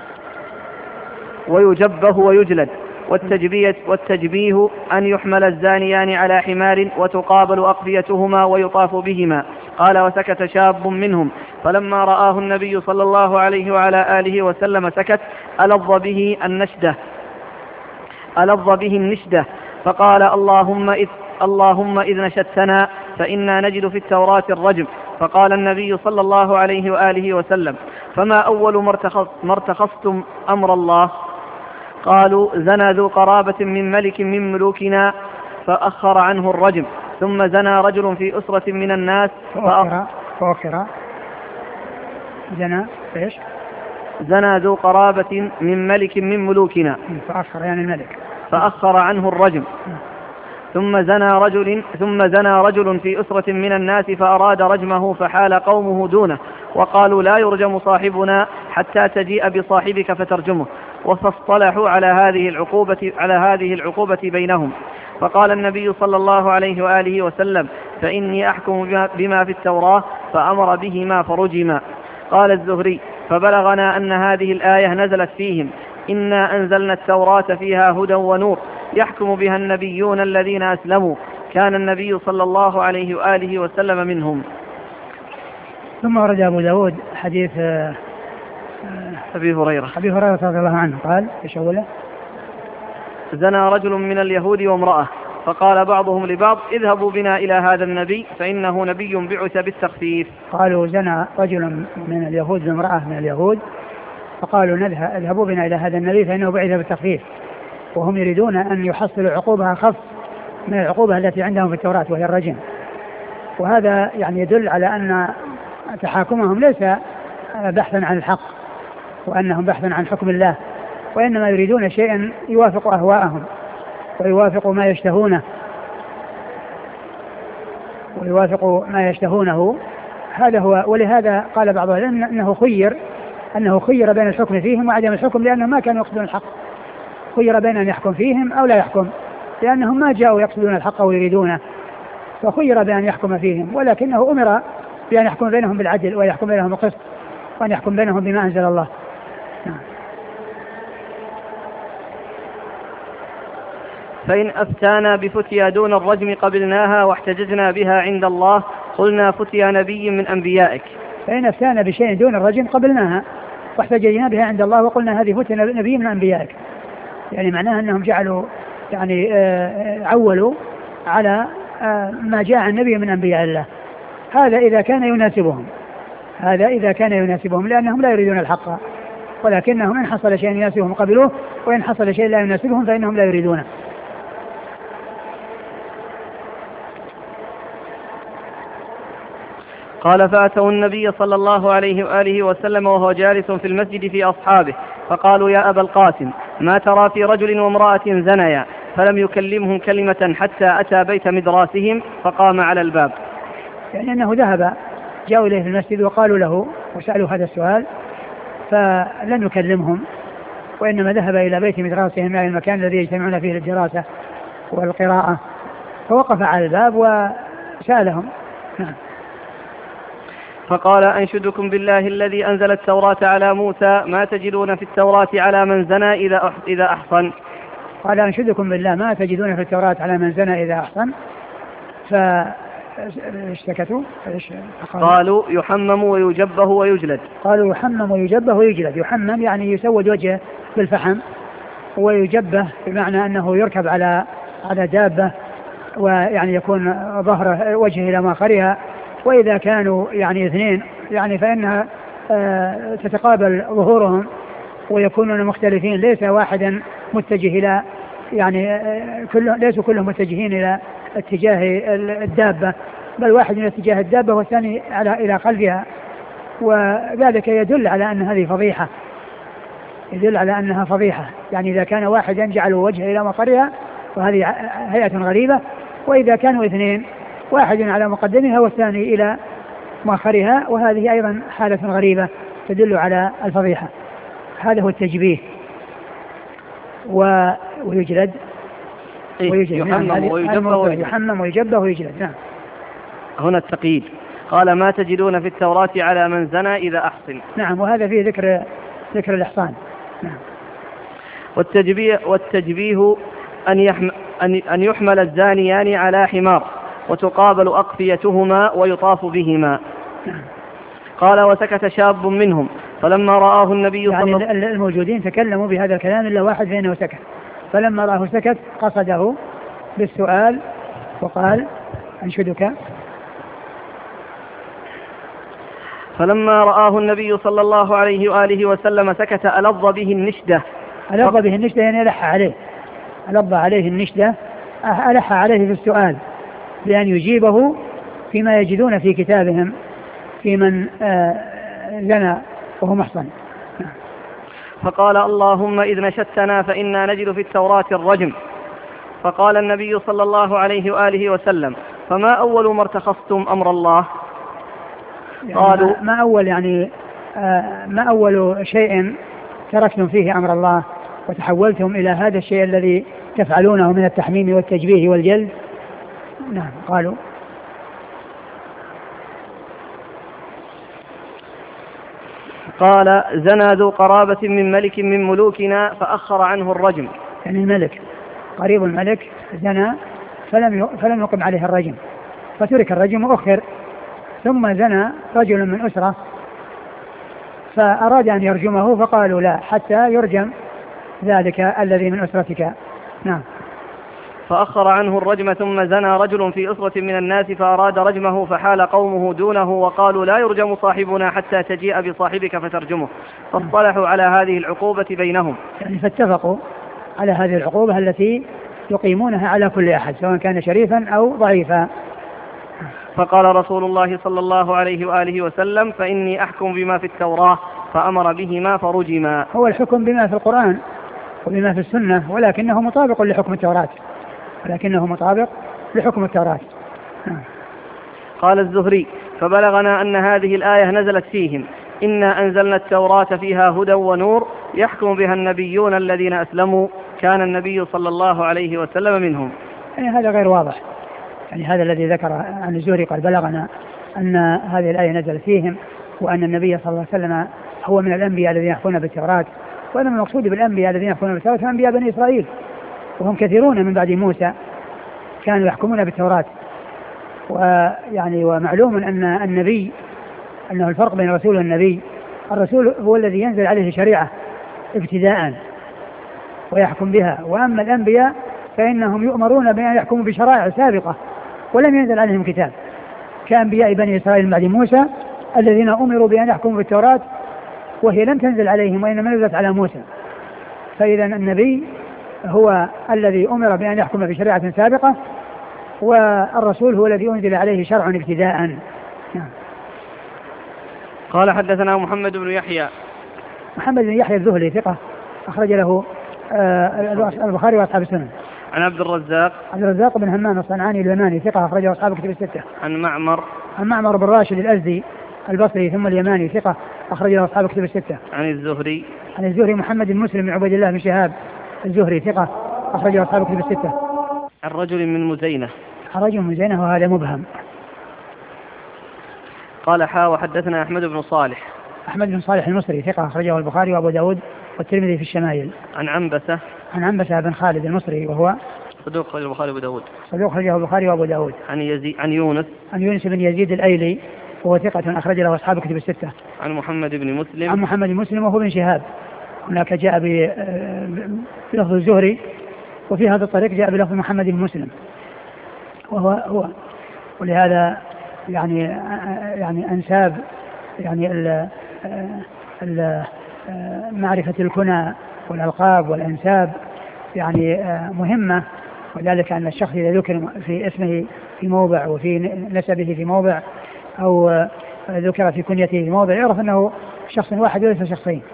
B: ويجبه ويجلد والتجبية والتجبيه أن يحمل الزانيان على حمار وتقابل أقفيتهما ويطاف بهما. قال وسكت شاب منهم فلما رآه النبي صلى الله عليه وعلى آله وسلم سكت ألظ به النشدة ألظ به النشدة فقال اللهم إذ, اللهم إذ نشدتنا فإنا نجد في التوراة الرجم. فقال النبي صلى الله عليه وآله وسلم فما أول ما ارتخصتم أمر الله؟ قالوا زنى ذو قرابة من ملك من ملوكنا فأخر عنه الرجم. ثم زنى رجل في أسرة من الناس
A: فأخر فأخر زنى إيش؟
B: زنى ذو قرابة من ملك من ملوكنا
A: فأخر يعني الملك
B: فأخر عنه الرجم. ثم زنى رجل ثم زنى رجل في أسرة من الناس فأراد رجمه فحال قومه دونه وقالوا لا يرجم صاحبنا حتى تجيء بصاحبك فترجمه، وفاصطلحوا على هذه العقوبة على هذه العقوبة بينهم. فقال النبي صلى الله عليه وآله وسلم فإني أحكم بما في التوراة، فأمر بهما فرجما. قال الزهري: فبلغنا أن هذه الآية نزلت فيهم: إنا أنزلنا التوراة فيها هدى ونور يحكم بها النبيون الذين أسلموا، كان النبي صلى الله عليه وآله وسلم منهم.
A: ثم ورد أبو داود حديث
B: أبي هريرة
A: أبي هريرة رضي الله عنه قال: يشوله:
B: زنى رجل من اليهود وامرأة، فقال بعضهم لبعض: اذهبوا بنا إلى هذا النبي فإنه نبي بعث بالتخفيف.
A: قالوا: زنى رجل من اليهود وامرأة من اليهود، فقالوا: نذهب اذهبوا بنا إلى هذا النبي فإنه بعث بالتخفيف، وهم يريدون أن يحصلوا عقوبها خف من العقوبة التي عندهم في التوراة وهي الرجم. وهذا يعني يدل على أن تحاكمهم ليس بحثا عن الحق وأنهم بحثا عن حكم الله، وإنما يريدون شيئا يوافق أهواءهم ويوافق ما يشتهونه ويوافق ما يشتهونه هذا هو. ولهذا قال بعضهم أنه خير أنه خير بين الحكم فيهم وعدم الحكم، لأنهم ما كانوا يقصدون الحق. خير بين أن يحكم فيهم أو لا يحكم، لأنهم ما جاءوا يقصدون الحق ويريدونه، فخير بأن يحكم فيهم، ولكنه أمر بأن يحكم بينهم بالعدل ويحكم بينهم بالقسط وأن يحكم بينهم بما أنزل الله.
B: فإن أفتانا بفتيا دون الرجم قبلناها واحتججنا بها عند الله، قلنا فتيا نبي من أنبيائك.
A: فإن أفتانا بشيء دون الرجم قبلناها واحتججنا بها عند الله وقلنا هذه فتيا نبي من أنبيائك، يعني معناها أنهم جعلوا يعني عولوا على ما جاء النبي من أنبياء الله. هذا إذا كان يناسبهم هذا إذا كان يناسبهم لأنهم لا يريدون الحق، ولكنهم إن حصل شيء يناسبهم قبلوه، وإن حصل شيء لا يناسبهم فإنهم لا يريدونه.
B: قال: فأتوا النبي صلى الله عليه وآله وسلم وهو جالس في المسجد في أصحابه، فقالوا: يا أبا القاسم، ما ترى في رجل وامرأة زنيا؟ فلم يكلمهم كلمة حتى أتى بيت مدراسهم فقام على الباب.
A: يعني أنه ذهب، جاءوا إليه في المسجد وقالوا له وسألوا هذا السؤال فلن يكلمهم، وإنما ذهب إلى بيت مدراسهم، يعني المكان الذي يجتمعون فيه للدراسة والقراءة، فوقف على الباب وسألهم. نعم.
B: فقال: أنشدكم بالله الذي أنزل التوراة على موسى ما تجدون في التوراة على من زنى إذا إذا أحصن.
A: قال: أنشدكم بالله ما تجدون في التوراة على من زنى إذا أحصن. فاشتكتوا
B: قالوا: يحمم ويجبه ويجلد.
A: قالوا: يحمم ويجبه ويجلد. يحمم يعني يسود وجهه بالفحم، ويجبه بمعنى أنه يركب على على دابة ويعني يكون ظهره وجهه إلى ماخرها. وإذا كانوا يعني اثنين يعني فإنها آه تتقابل ظهورهم ويكونون مختلفين، ليس واحدا متجه إلى يعني آه كل ليسوا كلهم متجهين إلى اتجاه الدابة، بل واحد من اتجاه الدابة والثاني على إلى خلفها. وذلك يدل على أن هذه فضيحة يدل على أنها فضيحة يعني إذا كان واحدا جعلوا وجهه إلى مقرها وهذه هيئة غريبة، وإذا كانوا اثنين واحد على مقدمها والثاني إلى مؤخرها، وهذه أيضا حالة غريبة تدل على الفضيحة. هذا هو التجبيه. و... ويجلد
B: ويجلد يحمم ويجبه ويجلد.
A: يحمم ويجبه ويجلد. نعم.
B: هنا التقييد. قال: ما تجدون في التوراة على من زنى إذا أحصن.
A: نعم. وهذا فيه ذكر ذكر الإحصان. نعم.
B: والتجبيه والتجبيه أن يحمل أن يحمل الزانيان على حمار وتقابل أقفيتهما ويطاف بهما. قال: وسكت شاب منهم فلما رآه النبي صلى الله عليه
A: وسلم. يعني الموجودين تكلموا بهذا الكلام إلا واحد فإنه سكت، فلما رآه سكت قصده بالسؤال وقال: أنشدك.
B: فلما رآه النبي صلى الله عليه وآله وسلم سكت ألظ به النشدة.
A: ألظ به النشدة يعني ألح عليه ألظ عليه النشدة، ألح عليه في السؤال بأن يجيبه فيما يجدون في كتابهم في من زنى وهو محصن.
B: فقال: اللهم إذ نشدتنا فإنا نجد في التوراة الرجم. فقال النبي صلى الله عليه وآله وسلم: فما أول ما ارتخصتم أمر الله؟
A: يعني قالوا: ما أول يعني ما أول شيء تركتم فيه أمر الله وتحولتم إلى هذا الشيء الذي تفعلونه من التحميم والتجبيه والجلد؟ نعم. قالوا:
B: قال زنى ذو قرابة من ملك من ملوكنا فأخر عنه الرجم.
A: يعني الملك قريب الملك زنى فلم فلم يقم عليه الرجم فترك الرجم وأخر، ثم زنى رجل من أسرة فأراد أن يرجمه فقالوا لا حتى يرجم ذلك الذي من أسرتك. نعم.
B: فأخر عنه الرجم ثم زنى رجل في أسرة من الناس فأراد رجمه فحال قومه دونه وقالوا لا يرجم صاحبنا حتى تجيء بصاحبك فترجمه، فاصطلحوا على هذه العقوبة بينهم.
A: يعني فاتفقوا على هذه العقوبة التي يقيمونها على كل أحد سواء كان شريفا أو ضعيفا.
B: فقال رسول الله صلى الله عليه وآله وسلم فإني أحكم بما في التوراة، فأمر بهما فرجما.
A: هو الحكم بما في القرآن وبما في السنة ولكنه مطابق لحكم التوراة ولكنه مطابق لحكم التوراة.
B: قال الزهري فبلغنا أن هذه الآية نزلت فيهم إنا أنزلنا التوراة فيها هدى ونور يحكم بها النبيون الذين أسلموا كان النبي صلى الله عليه وسلم منهم.
A: يعني هذا غير واضح، يعني هذا الذي ذكر عن الزهري قال بلغنا أن هذه الآية نزلت فيهم وأن النبي صلى الله عليه وسلم هو من الأنبياء الذين يحكمون بالتوراة، وأن المقصود بالأنبياء الذين يحكمون بالتوراة هم أنبياء بني إسرائيل وهم كثيرون من بعد موسى كانوا يحكمون بالتوراة. ويعني ومعلوم أن النبي أنه الفرق بين الرسول والنبي، الرسول هو الذي ينزل عليه شريعة ابتداء ويحكم بها، وأما الأنبياء فإنهم يؤمرون بأن يحكموا بشرائع سابقة ولم ينزل عليهم كتاب كأنبياء بني إسرائيل بعد موسى الذين أمروا بأن يحكموا بالتوراة وهي لم تنزل عليهم وإنما نزلت على موسى. فإذا النبي هو الذي أمر بأن يحكم بشريعة سابقة والرسول هو الذي أنزل عليه شرع ابتداء. نعم.
B: قال حدثنا محمد بن يحيى.
A: محمد بن يحيى الذهلي ثقة أخرج له البخاري وأصحاب السنن.
B: عن عبد الرزاق.
A: عبد الرزاق بن همام الصنعاني اليماني ثقة أخرجه أصحاب كتب الستة.
B: عن معمر.
A: عن معمر بن راشد الأزدي البصري ثم اليماني ثقة أخرجه أصحاب كتب الستة.
B: عن الزهري.
A: عن الزهري محمد بن مسلم بن عبيد الله بن شهاب الزهري ثقة أخرجه أصحاب كتب الستة.
B: عن رجل من مزينة.
A: عن رجل من مزينة وهذا مبهم.
B: قال حا وحدثنا أحمد بن صالح.
A: أحمد بن صالح المصري ثقة أخرجه البخاري وأبو داود والترمذي في الشمائل.
B: عن عنبسة.
A: عن عنبسة بن خالد المصري وهو
B: صدوق أخرجه البخاري وأبو داود.
A: صدوق أخرجه البخاري وأبو داود.
B: عن يزيد عن يونس.
A: عن يونس بن يزيد الأيلي وهو ثقة أخرج له أصحاب كتب الستة.
B: عن محمد بن مسلم.
A: عن محمد بن مسلم وهو بن شهاب. هناك جاء بلفظ الزهري وفي هذا الطريق جاء بلفظ محمد بن مسلم وهو هو ولهذا يعني يعني أنساب يعني ال ال معرفة الكنى والألقاب والأنساب يعني مهمة، وذلك أن الشخص إذا ذكر في اسمه في موضع وفي نسبه في موضع أو ذكر في كنيته في موضع يعرف أنه شخص واحد وليس شخصين.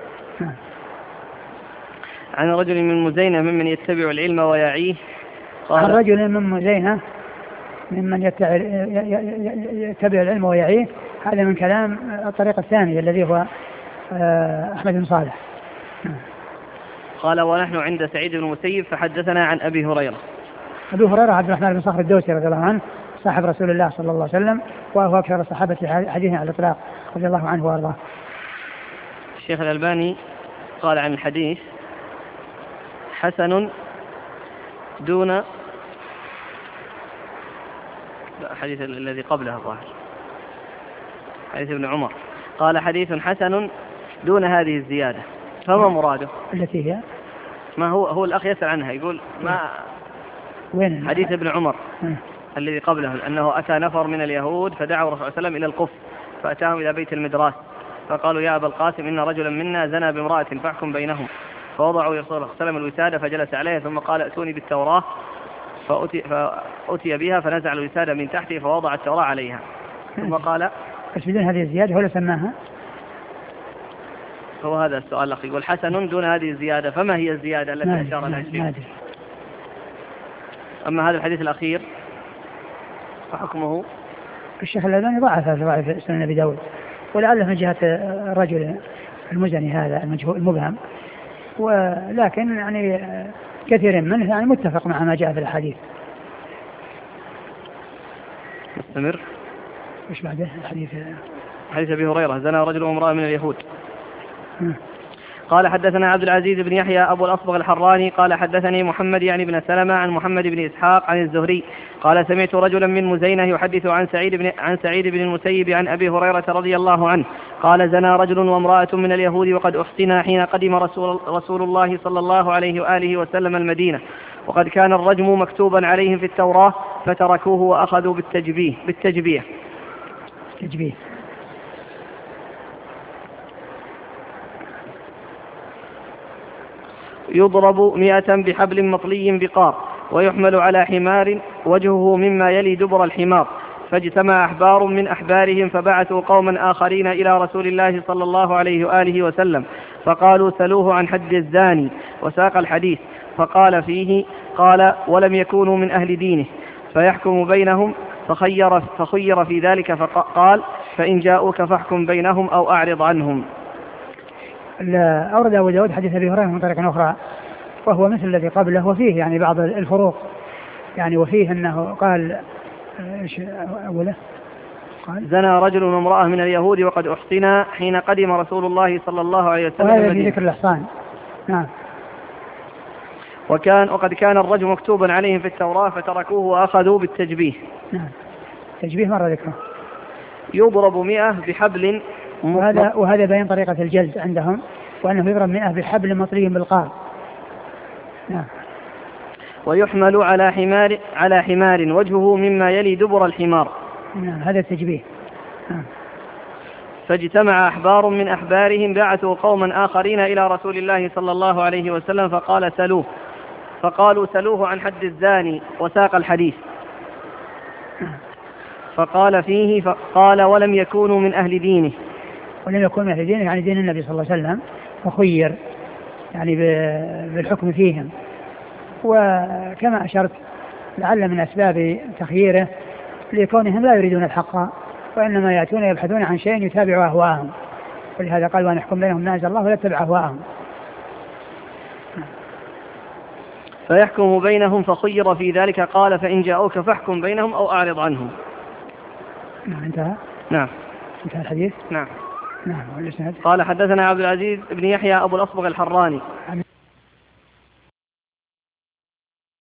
B: عن رجل من مزينة ممن يتبع العلم ويعيه.
A: عن رجل من مزينة ممن يتبع العلم ويعيه، هذا من كلام الطريق الثاني الذي هو أحمد بن صالح.
B: قال ونحن عند سعيد بن المسيب فحدثنا عن أبي هريرة.
A: أبي هريرة عبد الرحمن بن صخر الدوسي رضي الله عنه صاحب رسول الله صلى الله عليه وسلم وهو أكثر الصحابة حديثا على الإطلاق رضي الله عنه وأرضاه.
B: الشيخ الألباني قال عن الحديث حسن دون الحديث الذي قبله الظاهر حديث ابن عمر، قال حديث حسن دون هذه الزيادة، فما مراده؟
A: التي هي
B: ما هو هو الأخ يسأل عنها يقول ما
A: وين
B: حديث ابن عمر م. الذي قبله أنه أتى نفر من اليهود فدعوا رسول الله صلى الله عليه وسلم إلى القف فأتاهم إلى بيت المدراس فقالوا يا أبا القاسم إن رجلا منا زنى بامرأة فاحكم بينهم، فوضعوا رسول الله صلى الله عليه وسلم الوسادة فجلس عليها ثم قال ائتوني بالتوراة فأتي, فأتي بها فنزع الوسادة من تحته فوضع التوراة عليها ثم قال
A: بس بدون هذه الزيادة هو سماها.
B: هو هذا السؤال الأخي يقول حسن دون هذه الزيادة، فما هي الزيادة التي أشار لها الشيخ؟ أما هذا الحديث الأخير فحكمه
A: الشيخ الألباني ضعف ضعف سنن أبي داود ولعله من جهة الرجل المزني هذا المبهم، ولكن يعني كثير منه يعني متفق مع ما جاء في الحديث.
B: مستمر.
A: ايش بعده الحديث؟
B: حديث أبي هريرة زنى رجل وامرأة من اليهود. قال حدثنا عبد العزيز بن يحيى أبو الأصبغ الحراني قال حدثني محمد يعني بن سلمة عن محمد بن إسحاق عن الزهري قال سمعت رجلا من مزينة يحدث عن سعيد بن, عن سعيد بن المسيب عن أبي هريرة رضي الله عنه قال زنى رجل وامرأة من اليهود وقد أحصنا حين قدم رسول, رسول الله صلى الله عليه وآله وسلم المدينة وقد كان الرجم مكتوبا عليهم في التوراة فتركوه وأخذوا بالتجبيه بالتجبيه
A: تجبيه
B: يضرب مئة بحبل مطلي بقار ويحمل على حمار وجهه مما يلي دبر الحمار فاجتمع أحبار من أحبارهم فبعثوا قوما آخرين إلى رسول الله صلى الله عليه وآله وسلم فقالوا سلوه عن حد الزاني وساق الحديث فقال فيه قال ولم يكونوا من أهل دينه فيحكم بينهم فخير, فخير في ذلك فقال فإن جاءوك فاحكم بينهم أو أعرض عنهم.
A: أورد أبو داود حديث أبي هريرة من طريق أخرى وهو مثل الذي قبله وفيه يعني بعض الفروق يعني وفيه أنه قال إيش أوله
B: قال زنى رجل وامرأة من اليهود وقد أحصنا حين قدم رسول الله صلى الله عليه وسلم
A: وهذا في ذكر الإحصان. نعم.
B: وكان وقد كان الرجل مكتوبا عليهم في التوراة فتركوه وأخذوا بالتجبيه.
A: نعم. تجبيه مرة ذكره.
B: يضرب مئة بحبل
A: وهذا وهذا بين طريقة الجلد عندهم وأنه يضرب مئة بحبل مطلي بالقار. نعم.
B: ويحمل على حمار على حمار وجهه مما يلي دبر الحمار.
A: نعم هذا التجبيه. نعم.
B: فاجتمع أحبار من أحبارهم بعثوا قوما آخرين إلى رسول الله صلى الله عليه وسلم فقال سلوه فقالوا سلوه عن حد الزاني وساق الحديث فقال فيه فقال ولم يكونوا من أهل دينه
A: ولم يكونوا من أهل دينه يعني دين النبي صلى الله عليه وسلم فخير يعني بالحكم فيهم. وكما أشرت لعل من أسباب تخييره لكونهم لا يريدون الحق وإنما يأتون يبحثون عن شيء يتابع أهواءهم ولهذا قال وأن يحكم بينهم ما أنزل الله ولا يتبع أهواءهم.
B: فيحكم بينهم فخير في ذلك قال فإن جاءوك فاحكم بينهم أو أعرض عنهم.
A: نعم انتهى.
B: نعم
A: انتهى الحديث.
B: نعم.
A: نعم.
B: قال حدثنا عبد العزيز بن يحيى أبو الأصبغ الحراني.